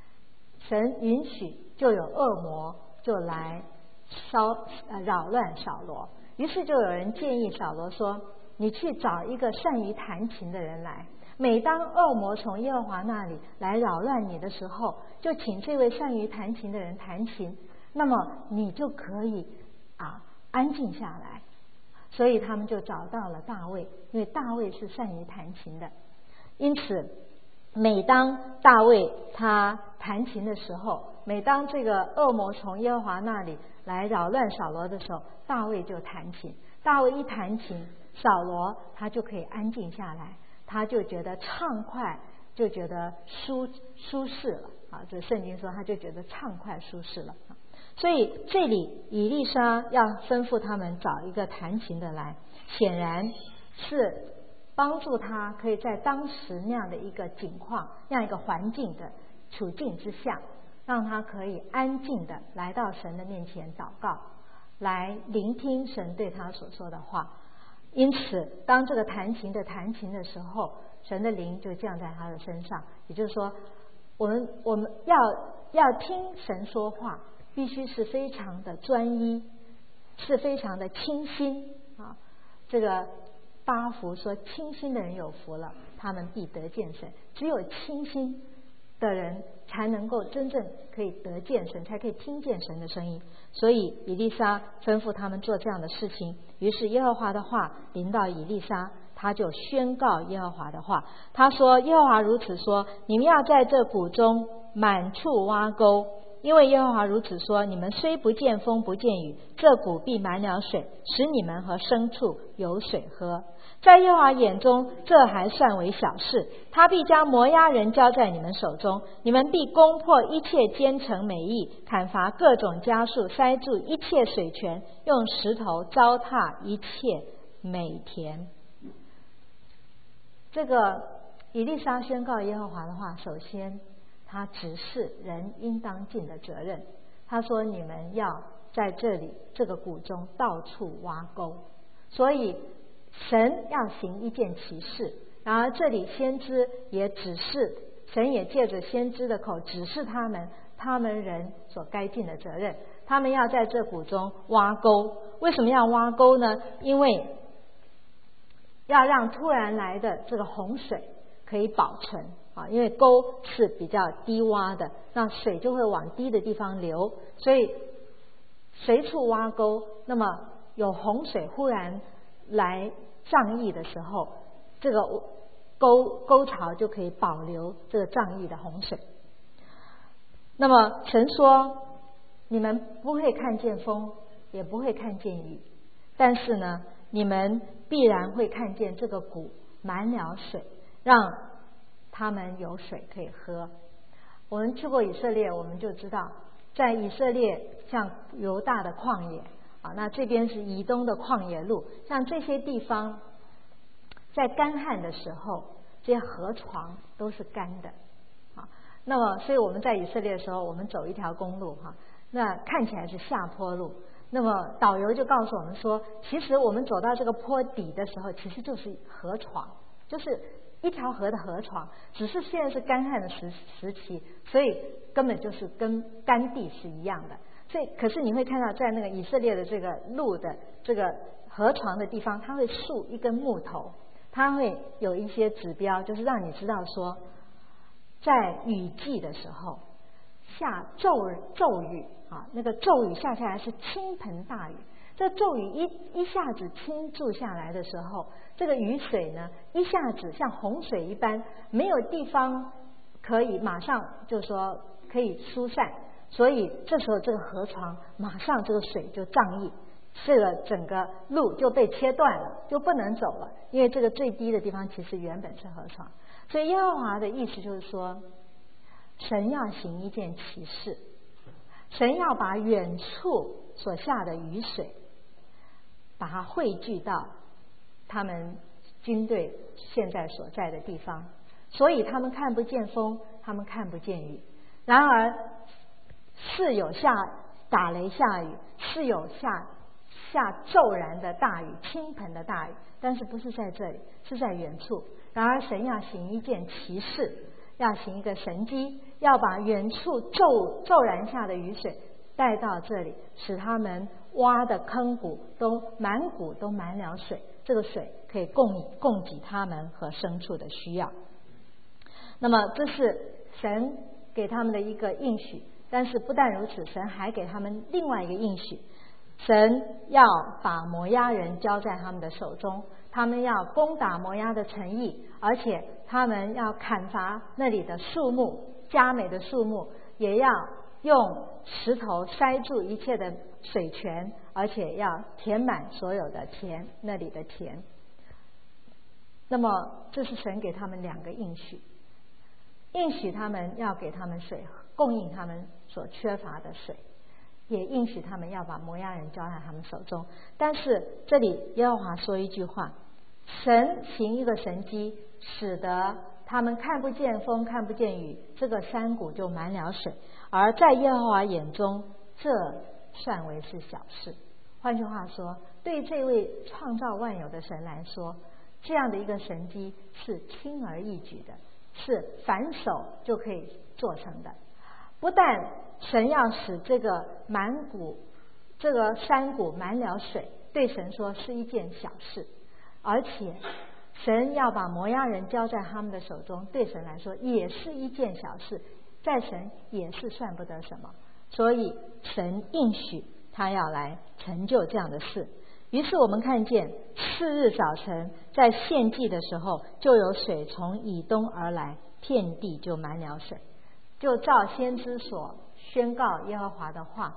就有恶魔就来扰乱扫罗。于是就有人建议扫罗说，你去找一个善于弹琴的人来，每当恶魔从耶和华那里来扰乱你的时候，就请这位善于弹琴的人弹琴，那么你就可以安静下来。所以他们就找到了大卫，因为大卫是善于弹琴的。因此每当大卫他弹琴的时候，每当这个恶魔从耶和华那里来扰乱扫罗的时候，大卫就弹琴。大卫一弹琴，扫罗他就可以安静下来，他就觉得畅快，就觉得舒适了这圣经说他就觉得畅快舒适了。所以这里以利沙要吩咐他们找一个弹琴的来，显然是帮助他可以在当时那样的一个境况、那样一个环境的处境之下，让他可以安静的来到神的面前祷告，来聆听神对他所说的话。因此当这个弹琴的时候，神的灵就降在他的身上。也就是说我们要听神说话，必须是非常的专一，是非常的清心这个八福说清心的人有福了，他们必得见神。只有清心的人才能够真正可以得见神，才可以听见神的声音。所以以利沙吩咐他们做这样的事情，于是耶和华的话临到以利沙，他就宣告耶和华的话。他说，耶和华如此说，你们要在这谷中满处挖沟，因为耶和华如此说，你们虽不见风不见雨，这谷必满了水，使你们和牲畜有水喝。在耶和华眼中这还算为小事，他必将摩押人交在你们手中，你们必攻破一切坚城美邑，砍伐各种家畜，塞住一切水泉，用石头糟蹋一切美田。这个以利沙宣告耶和华的话，首先他指示人应当尽的责任。他说，你们要在这里这个谷中到处挖沟。所以神要行一件奇事，然而这里先知也指示，神也借着先知的口指示他们人所该尽的责任。他们要在这谷中挖沟。为什么要挖沟呢？因为要让突然来的这个洪水可以保存因为沟是比较低洼的，那水就会往低的地方流，所以随处挖沟，那么有洪水忽然来仗义的时候，这个沟槽就可以保留这个仗义的洪水。那么神说，你们不会看见风，也不会看见雨，但是呢，你们必然会看见这个谷满了水，让他们有水可以喝。我们去过以色列，我们就知道，在以色列像犹大的旷野那这边是以东的旷野路，像这些地方在干旱的时候，这些河床都是干的那么所以我们在以色列的时候，我们走一条公路那看起来是下坡路，那么导游就告诉我们说，其实我们走到这个坡底的时候，其实就是河床，就是一条河的河床，只是现在是干旱的时期，所以根本就是跟干地是一样的。所以可是你会看到，在那个以色列的这个路的这个河床的地方，它会竖一根木头，它会有一些指标，就是让你知道说，在雨季的时候下骤雨那个骤雨下来是倾盆大雨，这骤雨一下子倾注下来的时候，这个雨水呢一下子像洪水一般，没有地方可以马上就说可以疏散，所以这时候这个河床马上这个水就涨溢，这个整个路就被切断了，就不能走了，因为这个最低的地方其实原本是河床。所以耶和华的意思就是说，神要行一件奇事，神要把远处所下的雨水把它汇聚到他们军队现在所在的地方，所以他们看不见风，他们看不见雨，然而是有打雷下雨，是有下骤然的大雨，倾盆的大雨，但是不是在这里，是在远处。然而神要行一件奇事，要行一个神迹，要把远处骤然下的雨水带到这里，使他们挖的坑谷都满了水，这个水可以供给他们和牲畜的需要。那么这是神给他们的一个应许，但是不但如此，神还给他们另外一个应许，神要把摩押人交在他们的手中，他们要攻打摩押的城邑，而且他们要砍伐那里的树木，佳美的树木，也要用石头塞住一切的水泉，而且要填满所有的田，那里的田。那么这是神给他们两个应许，应许他们要给他们水供应他们所缺乏的水，也应许他们要把摩押人交在他们手中。但是这里耶和华说一句话，神行一个神迹，使得他们看不见风看不见雨，这个山谷就满了水，而在耶和华眼中这算为是小事。换句话说，对这位创造万有的神来说，这样的一个神迹是轻而易举的，是反手就可以做成的。不但神要使这个山谷满了水，对神说是一件小事，而且神要把摩押人交在他们的手中，对神来说也是一件小事，在神也是算不得什么。所以神应许他要来成就这样的事。于是我们看见次日早晨在献祭的时候，就有水从以东而来，遍地就满了水。就照先知所宣告耶和华的话，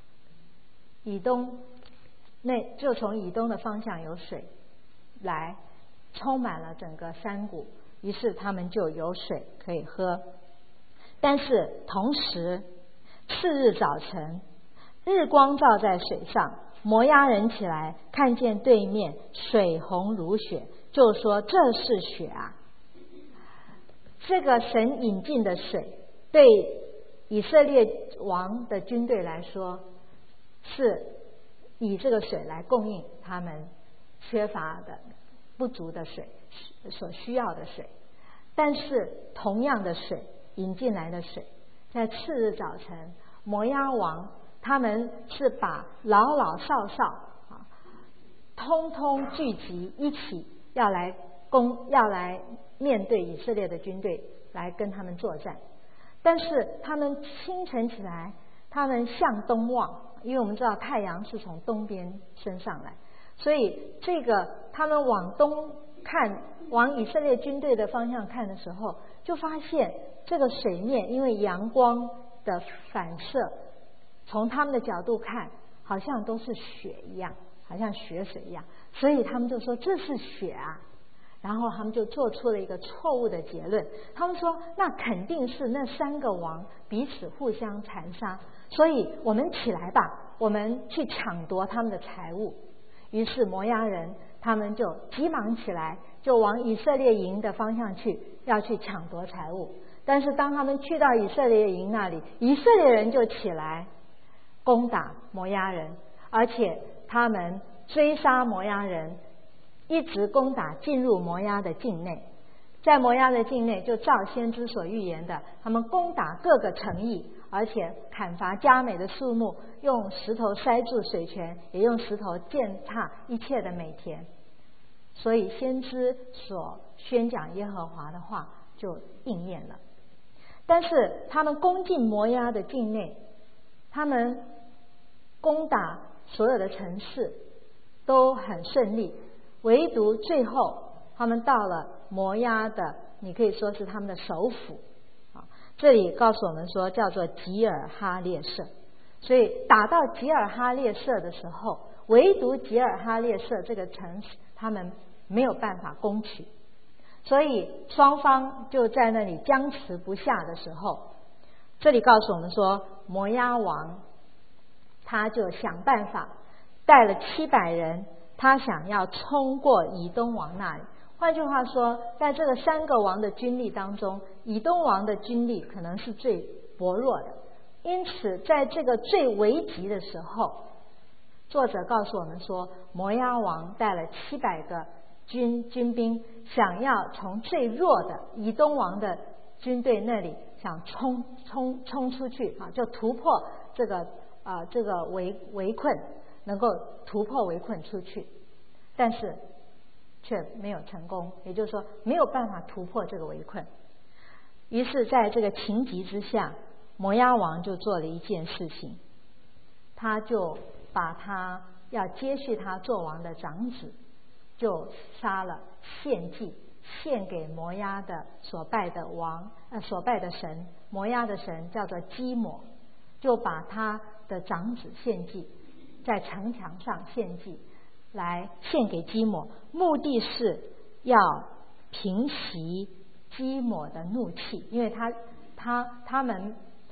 就从以东的方向有水来充满了整个山谷，于是他们就有水可以喝。但是同时次日早晨，日光照在水上，摩押人起来，看见对面水红如血，就说这是血啊。这个神引进的水对以色列王的军队来说，是以这个水来供应他们缺乏的不足的水，所需要的水。但是同样的水，引进来的水，在次日早晨，摩押王他们是把老老少少通通聚集一起，要来面对以色列的军队，来跟他们作战。但是他们清晨起来，他们向东望，因为我们知道太阳是从东边升上来，所以他们往东看，往以色列军队的方向看的时候，就发现这个水面因为阳光的反射，从他们的角度看好像都是血一样，好像血水一样，所以他们就说这是血啊。然后他们就做出了一个错误的结论，他们说那肯定是那3个王彼此互相残杀，所以我们起来吧，我们去抢夺他们的财物。于是摩押人他们就急忙起来，就往以色列营的方向去，要去抢夺财物。但是当他们去到以色列营那里，以色列人就起来攻打摩押人，而且他们追杀摩押人，一直攻打进入摩押的境内。在摩押的境内，就照先知所预言的，他们攻打各个城邑，而且砍伐佳美的树木，用石头塞住水泉，也用石头践踏一切的美田。所以先知所宣讲耶和华的话就应验了。但是他们攻进摩押的境内，他们攻打所有的城市都很顺利，唯独最后他们到了摩押的，你可以说是他们的首府这里告诉我们说叫做吉尔哈列舍。所以打到吉尔哈列舍的时候，唯独吉尔哈列舍这个城市他们没有办法攻取，所以双方就在那里僵持不下的时候，这里告诉我们说摩押王他就想办法带了700人，他想要冲过以东王那里。换句话说，在这个3个王的军力当中，以东王的军力可能是最薄弱的。因此在这个最危急的时候，作者告诉我们说摩押王带了700个军兵，想要从最弱的以东王的军队那里想冲出去就突破这个围困，能够突破围困出去，但是却没有成功，也就是说没有办法突破这个围困。于是在这个情急之下，摩押王就做了一件事情，他就把他要接续他做王的长子就杀了，献祭，献给摩押的所拜的神，摩押的神叫做基抹，就把他的长子献祭，在城墙上献祭，来献给基抹，目的是要平息基抹的怒气，因为他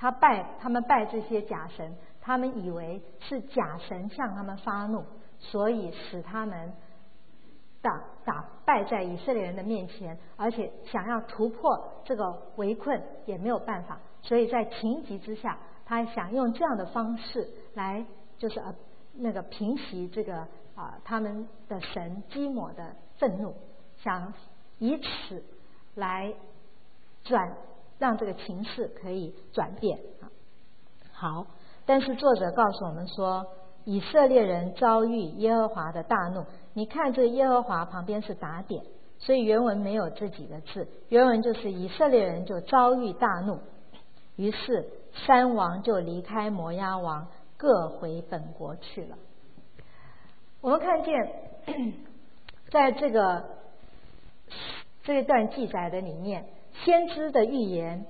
他们拜这些假神，他们以为是假神向他们发怒，所以使他们打败在以色列人的面前，而且想要突破这个围困也没有办法，所以在情急之下，他想用这样的方式来就是平息这个他们的神基抹的愤怒，想以此来让这个情势可以转变。好，但是作者告诉我们说，以色列人遭遇耶和华的大怒。你看这个耶和华旁边是打点，所以原文没有这几个字，原文就是以色列人就遭遇大怒，于是三王就离开摩押王，各回本国去了。我们看见在这一段记载的里面，先知的预言，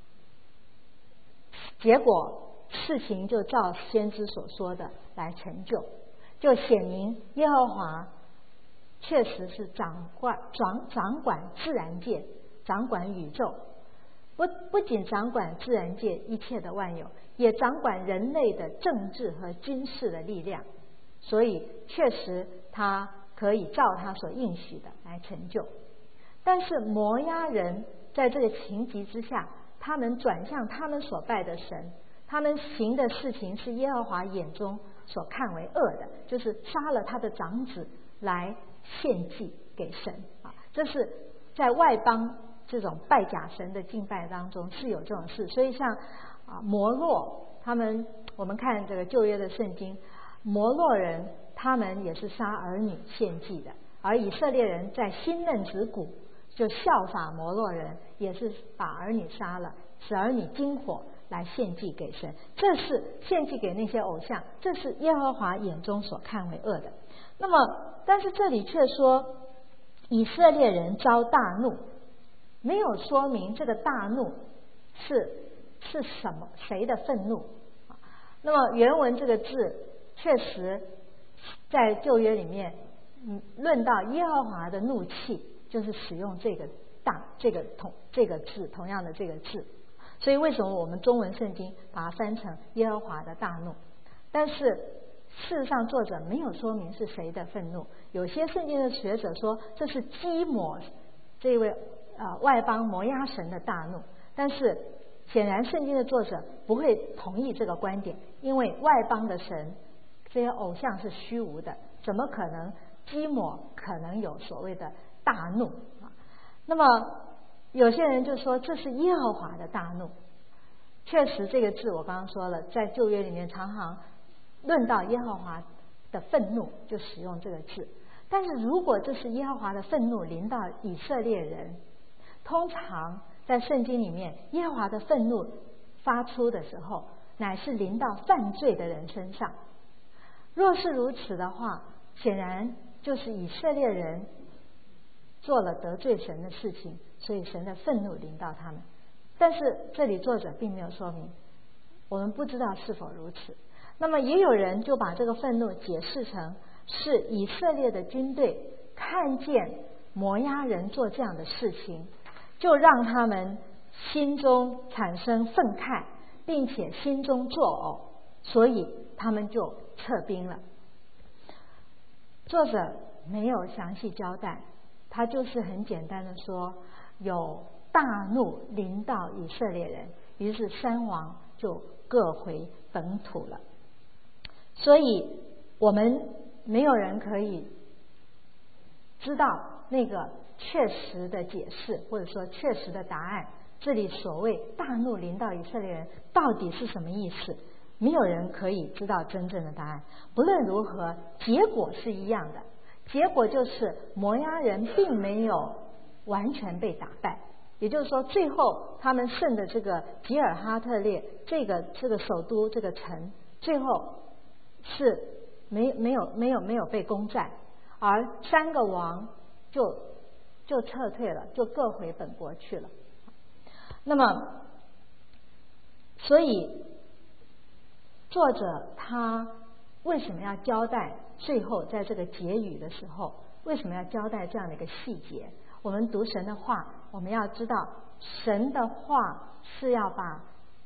结果事情就照先知所说的来成就，就显明耶和华确实是掌管自然界，掌管宇宙，不仅掌管自然界一切的万有，也掌管人类的政治和军事的力量，所以确实他可以照他所应许的来成就。但是摩押人在这个情急之下，他们转向他们所拜的神，他们行的事情是耶和华眼中所看为恶的，就是杀了他的长子来献祭给神这是在外邦这种拜假神的敬拜当中是有这种事。所以像摩洛我们看这个旧约的圣经，摩洛人他们也是杀儿女献祭的，而以色列人在新嫩子谷就效法摩洛人，也是把儿女杀了，使儿女经火来献祭给神，这是献祭给那些偶像，这是耶和华眼中所看为恶的。那么但是这里却说以色列人遭大怒，没有说明这个大怒是什么谁的愤怒。那么原文这个字确实在旧约里面论到耶和华的怒气，就是使用这个字，同样的这个字。所以为什么我们中文圣经把它翻成耶和华的大怒？但是事实上作者没有说明是谁的愤怒。有些圣经的学者说这是基抹这位外邦摩押神的大怒，但是显然圣经的作者不会同意这个观点，因为外邦的神这些偶像是虚无的，怎么可能基抹可能有所谓的大怒那么有些人就说这是耶和华的大怒。确实这个字我刚刚说了，在旧约里面常常论到耶和华的愤怒就使用这个字，但是如果这是耶和华的愤怒临到以色列人，通常在圣经里面耶和华的愤怒发出的时候乃是临到犯罪的人身上。若是如此的话，显然就是以色列人做了得罪神的事情，所以神的愤怒临到他们。但是这里作者并没有说明，我们不知道是否如此。那么也有人就把这个愤怒解释成是以色列的军队看见摩押人做这样的事情，就让他们心中产生愤慨，并且心中作呕，所以他们就撤兵了。作者没有详细交代，他就是很简单的说有大怒临到以色列人，于是三王就各回本土了。所以我们没有人可以知道那个确实的解释，或者说确实的答案，这里所谓大怒临到以色列人到底是什么意思，没有人可以知道真正的答案。不论如何，结果是一样的，结果就是摩押人并没有完全被打败，也就是说最后他们胜的这个吉尔哈特列这个首都这个城，最后是没有被攻占，而三个王就撤退了，就各回本国去了。那么所以作者他为什么要交代最后在这个结语的时候为什么要交代这样的一个细节？我们读神的话，我们要知道神的话是要把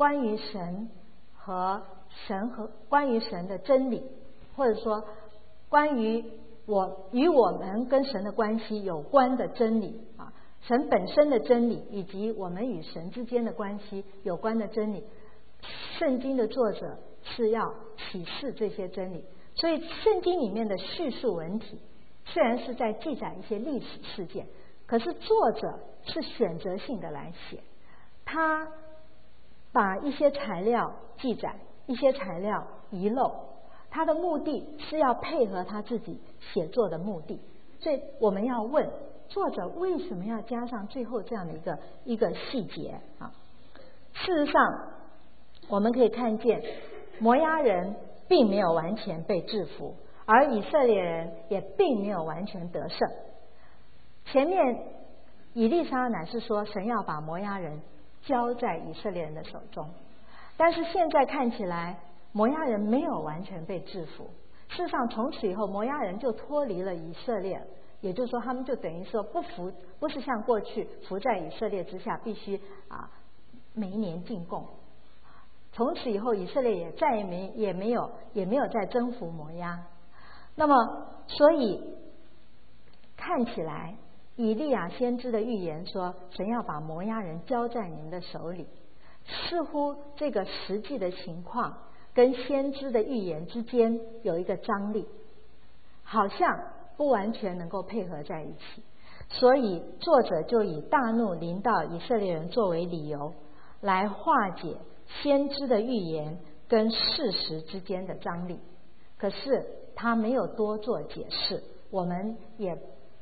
关于神和关于神的真理，或者说关于与我们跟神的关系有关的真理啊，神本身的真理以及我们与神之间的关系有关的真理，圣经的作者是要启示这些真理。所以圣经里面的叙述文体虽然是在记载一些历史事件，可是作者是选择性的来写，他把一些材料记载，一些材料遗漏，他的目的是要配合他自己写作的目的。所以我们要问作者为什么要加上最后这样的一个细节啊？事实上我们可以看见摩押人并没有完全被制服，而以色列人也并没有完全得胜。前面以利沙乃是说神要把摩押人交在以色列人的手中，但是现在看起来摩押人没有完全被制服。事实上从此以后摩押人就脱离了以色列，也就是说他们就等于说不是像过去服在以色列之下必须每一年进贡。从此以后以色列也没有再征服摩押。那么所以看起来以利亚先知的预言说神要把摩押人交在你们的手里，似乎这个实际的情况跟先知的预言之间有一个张力，好像不完全能够配合在一起。所以作者就以大怒临到以色列人作为理由，来化解先知的预言跟事实之间的张力。可是他没有多做解释，我们也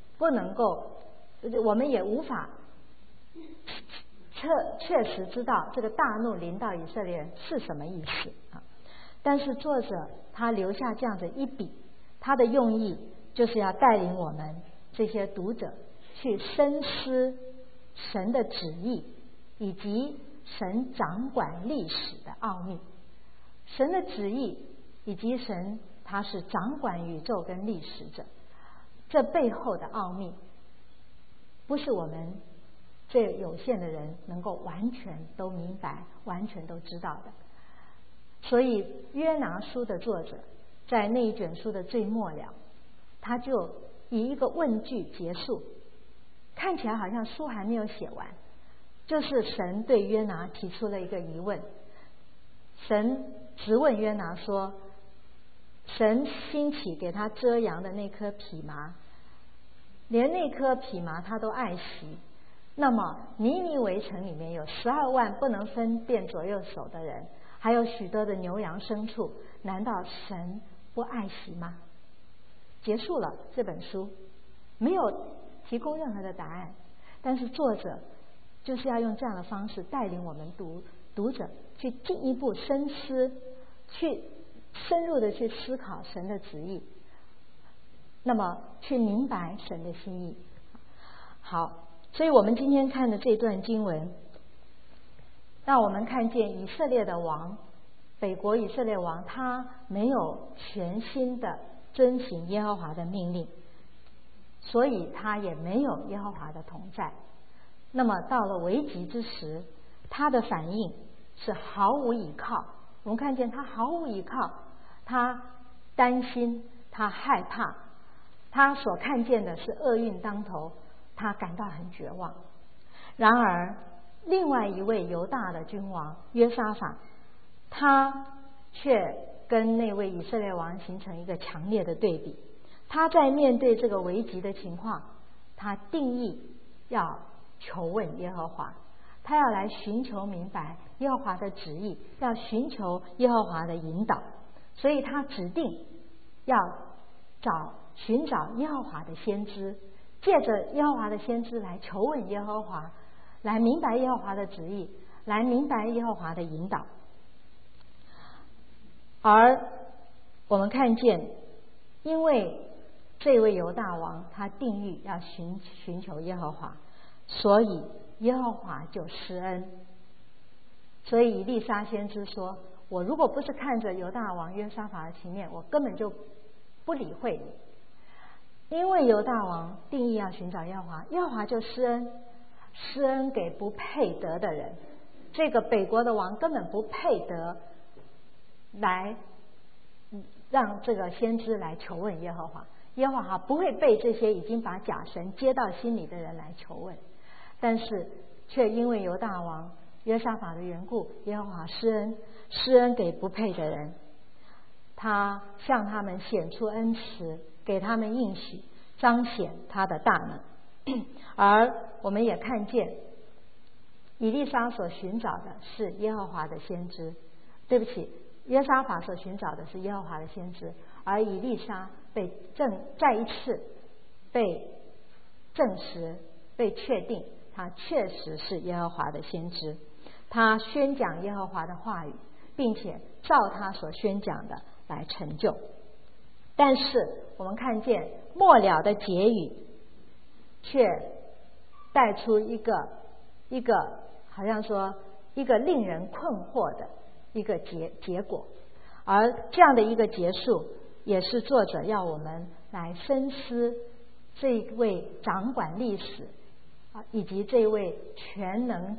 无法确实知道这个大怒临到以色列人是什么意思啊。但是作者他留下这样的一笔，他的用意就是要带领我们这些读者去深思神的旨意以及神掌管历史的奥秘。神的旨意以及神他是掌管宇宙跟历史者，这背后的奥秘不是我们这有限的人能够完全都明白完全都知道的。所以约拿书的作者在那一卷书的最末了，他就以一个问句结束，看起来好像书还没有写完，就是神对约拿提出了一个疑问。神直问约拿说，神兴起给他遮阳的那颗蓖麻，连那颗蓖麻他都爱惜，那么尼尼微城里面有12万不能分辨左右手的人，还有许多的牛羊牲畜，难道神不爱惜吗？结束了这本书，没有提供任何的答案，但是作者就是要用这样的方式带领我们读者去进一步深思，去深入的去思考神的旨意，那么去明白神的心意。好，所以我们今天看的这段经文，让我们看见以色列的王，北国以色列王，他没有全心的遵行耶和华的命令，所以他也没有耶和华的同在。那么到了危急之时，他的反应是毫无依靠。我们看见他毫无依靠，他担心，他害怕，他所看见的是厄运当头，他感到很绝望。然而另外一位犹大的君王约沙法，他却跟那位以色列王形成一个强烈的对比。他在面对这个危急的情况，他定义要求问耶和华，他要来寻求明白耶和华的旨意，要寻求耶和华的引导。所以他指定要寻找耶和华的先知，借着耶和华的先知来求问耶和华，来明白耶和华的旨意，来明白耶和华的引导。而我们看见，因为这位犹大王他定义要寻求耶和华，所以耶和华就施恩。所以以利沙先知说，我如果不是看着犹大王约沙法的情面，我根本就不理会你。因为犹大王定义要寻找耶和华，耶和华就施恩给不配得的人。 这个北国的王根本不配得来让这个先知来求问耶和华。耶和华不会被这些已经把假神接到心里的人来求问，但是却因为犹大王约沙法的缘故，耶和华施恩给不配的人，他向他们显出恩慈，给他们应许，彰显他的大能。而我们也看见以利沙所寻找的是耶和华的先知，对不起，约沙法所寻找的是耶和华的先知，而以利沙再一次被证实、被确定，他确实是耶和华的先知。他宣讲耶和华的话语，并且照他所宣讲的来成就。但是我们看见末了的结语，却带出一个好像说一个令人困惑的一个结果，而这样的一个结束，也是作者要我们来深思这一位掌管历史以及这位全能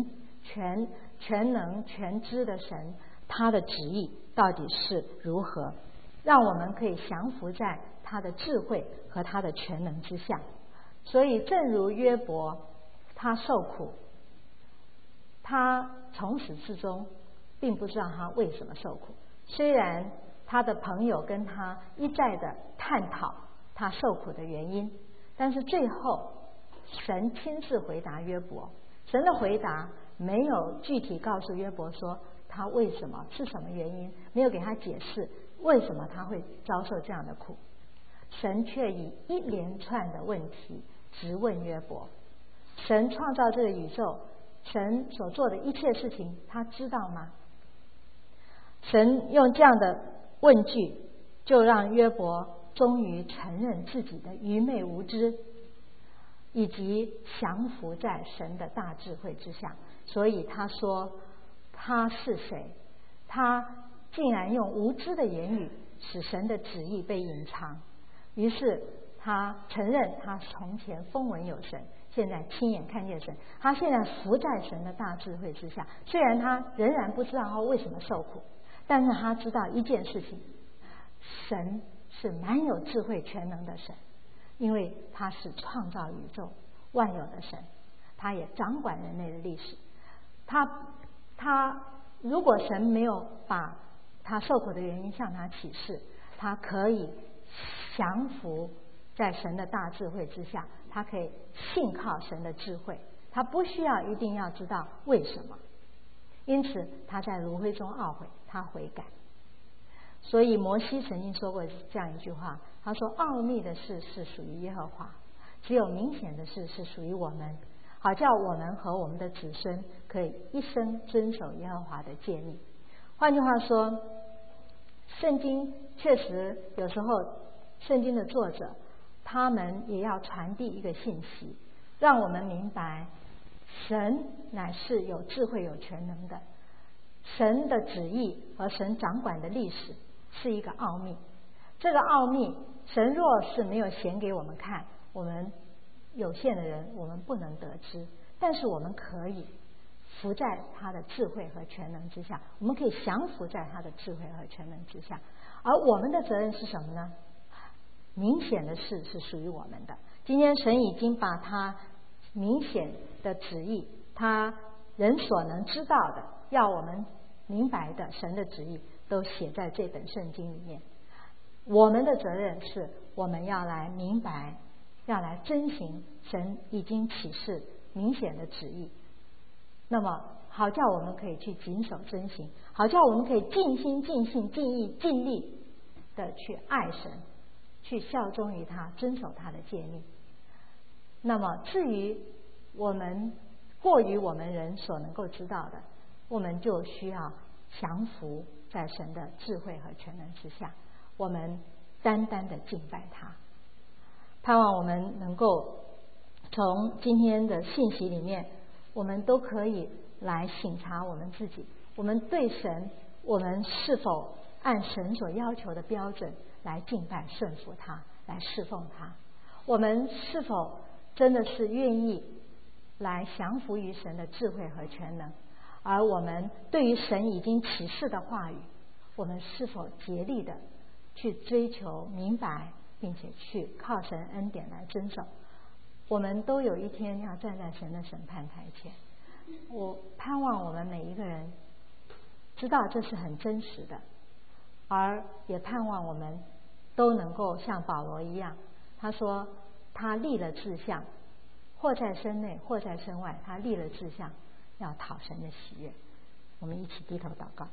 全知的神，他的旨意到底是如何，让我们可以降服在他的智慧和他的全能之下。所以正如约伯，他受苦，他从始至终并不知道他为什么受苦，虽然他的朋友跟他一再的探讨他受苦的原因，但是最后神亲自回答约伯。神的回答没有具体告诉约伯说他为什么是什么原因，没有给他解释为什么他会遭受这样的苦，神却以一连串的问题直问约伯。神创造这个宇宙，神所做的一切事情他知道吗？神用这样的问句，就让约伯终于承认自己的愚昧无知，以及降服在神的大智慧之下。所以他说他是谁？他竟然用无知的言语使神的旨意被隐藏。于是他承认他从前风闻有神，现在亲眼看见神。他现在伏在神的大智慧之下，虽然他仍然不知道他为什么受苦，但是他知道一件事情，神是蛮有智慧全能的神，因为他是创造宇宙万有的神，他也掌管人类的历史。他如果神没有把他受苦的原因向他启示，他可以降服在神的大智慧之下，他可以信靠神的智慧，他不需要一定要知道为什么。因此他在炉灰中懊悔，他悔改。所以摩西曾经说过这样一句话，他说奥秘的事是属于耶和华，只有明显的事是属于我们，好叫我们和我们的子孙可以一生遵守耶和华的诫命。换句话说，圣经确实有时候圣经的作者他们也要传递一个信息，让我们明白神乃是有智慧有全能的，神的旨意和神掌管的历史是一个奥秘。这个奥秘神若是没有显给我们看，我们有限的人我们不能得知，但是我们可以服在他的智慧和全能之下，我们可以降服在他的智慧和全能之下。而我们的责任是什么呢？明显的事是属于我们的。今天神已经把他明显的旨意，他人所能知道的，要我们明白的神的旨意都写在这本圣经里面。我们的责任是我们要来明白，要来遵行神已经启示明显的旨意，那么好叫我们可以去谨守遵行，好叫我们可以尽心尽性尽意尽力的去爱神，去效忠于他，遵守他的诫命。那么至于我们过于我们人所能够知道的，我们就需要降服在神的智慧和全能之下，我们单单的敬拜他。盼望我们能够从今天的信息里面，我们都可以来省察我们自己，我们对神，我们是否按神所要求的标准来敬拜顺服他，来侍奉他？我们是否真的是愿意来降服于神的智慧和全能， 而我们对于神已经启示的话语，我们是否竭力的去追求明白，并且去靠神恩典来遵守？我们都有一天要站在神的审判台前。我盼望我们每一个人知道这是很真实的，而也盼望我们都能够像保罗一样，他说他立了志向，或在身内或在身外，他立了志向要讨神的喜悦。我们一起低头祷告。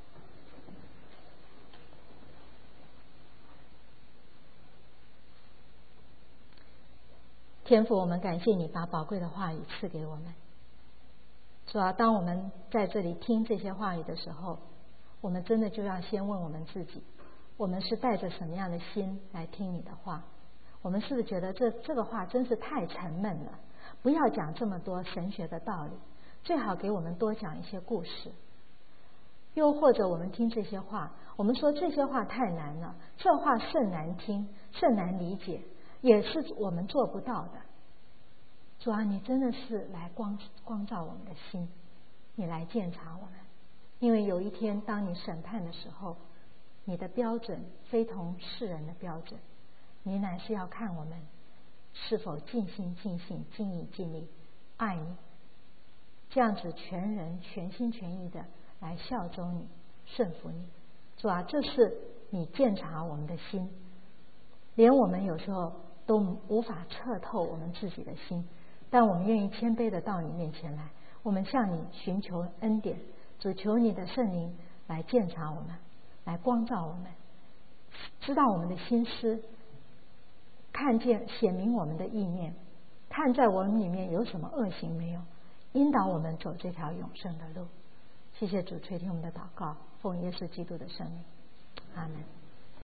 天父，我们感谢你把宝贵的话语赐给我们。主要当我们在这里听这些话语的时候，我们真的就要先问我们自己，我们是带着什么样的心来听你的话？我们是不是觉得这个话真是太沉闷了，不要讲这么多神学的道理，最好给我们多讲一些故事？又或者我们听这些话，我们说这些话太难了，这话甚难听，甚难理解，也是我们做不到的。主啊，你真的是来光照我们的心，你来鉴察我们，因为有一天当你审判的时候，你的标准非同世人的标准，你乃是要看我们是否尽心尽性尽意尽力爱你，这样子全人全心全意的来效忠你顺服你。主啊，这是你鉴察我们的心，连我们有时候都无法测透我们自己的心，但我们愿意谦卑的到你面前来，我们向你寻求恩典。主，求你的圣灵来鉴察我们，来光照我们，知道我们的心思，看见显明我们的意念，看在我们里面有什么恶行没有，引导我们走这条永生的路。谢谢主垂听我们的祷告，奉耶稣基督的圣名，阿门。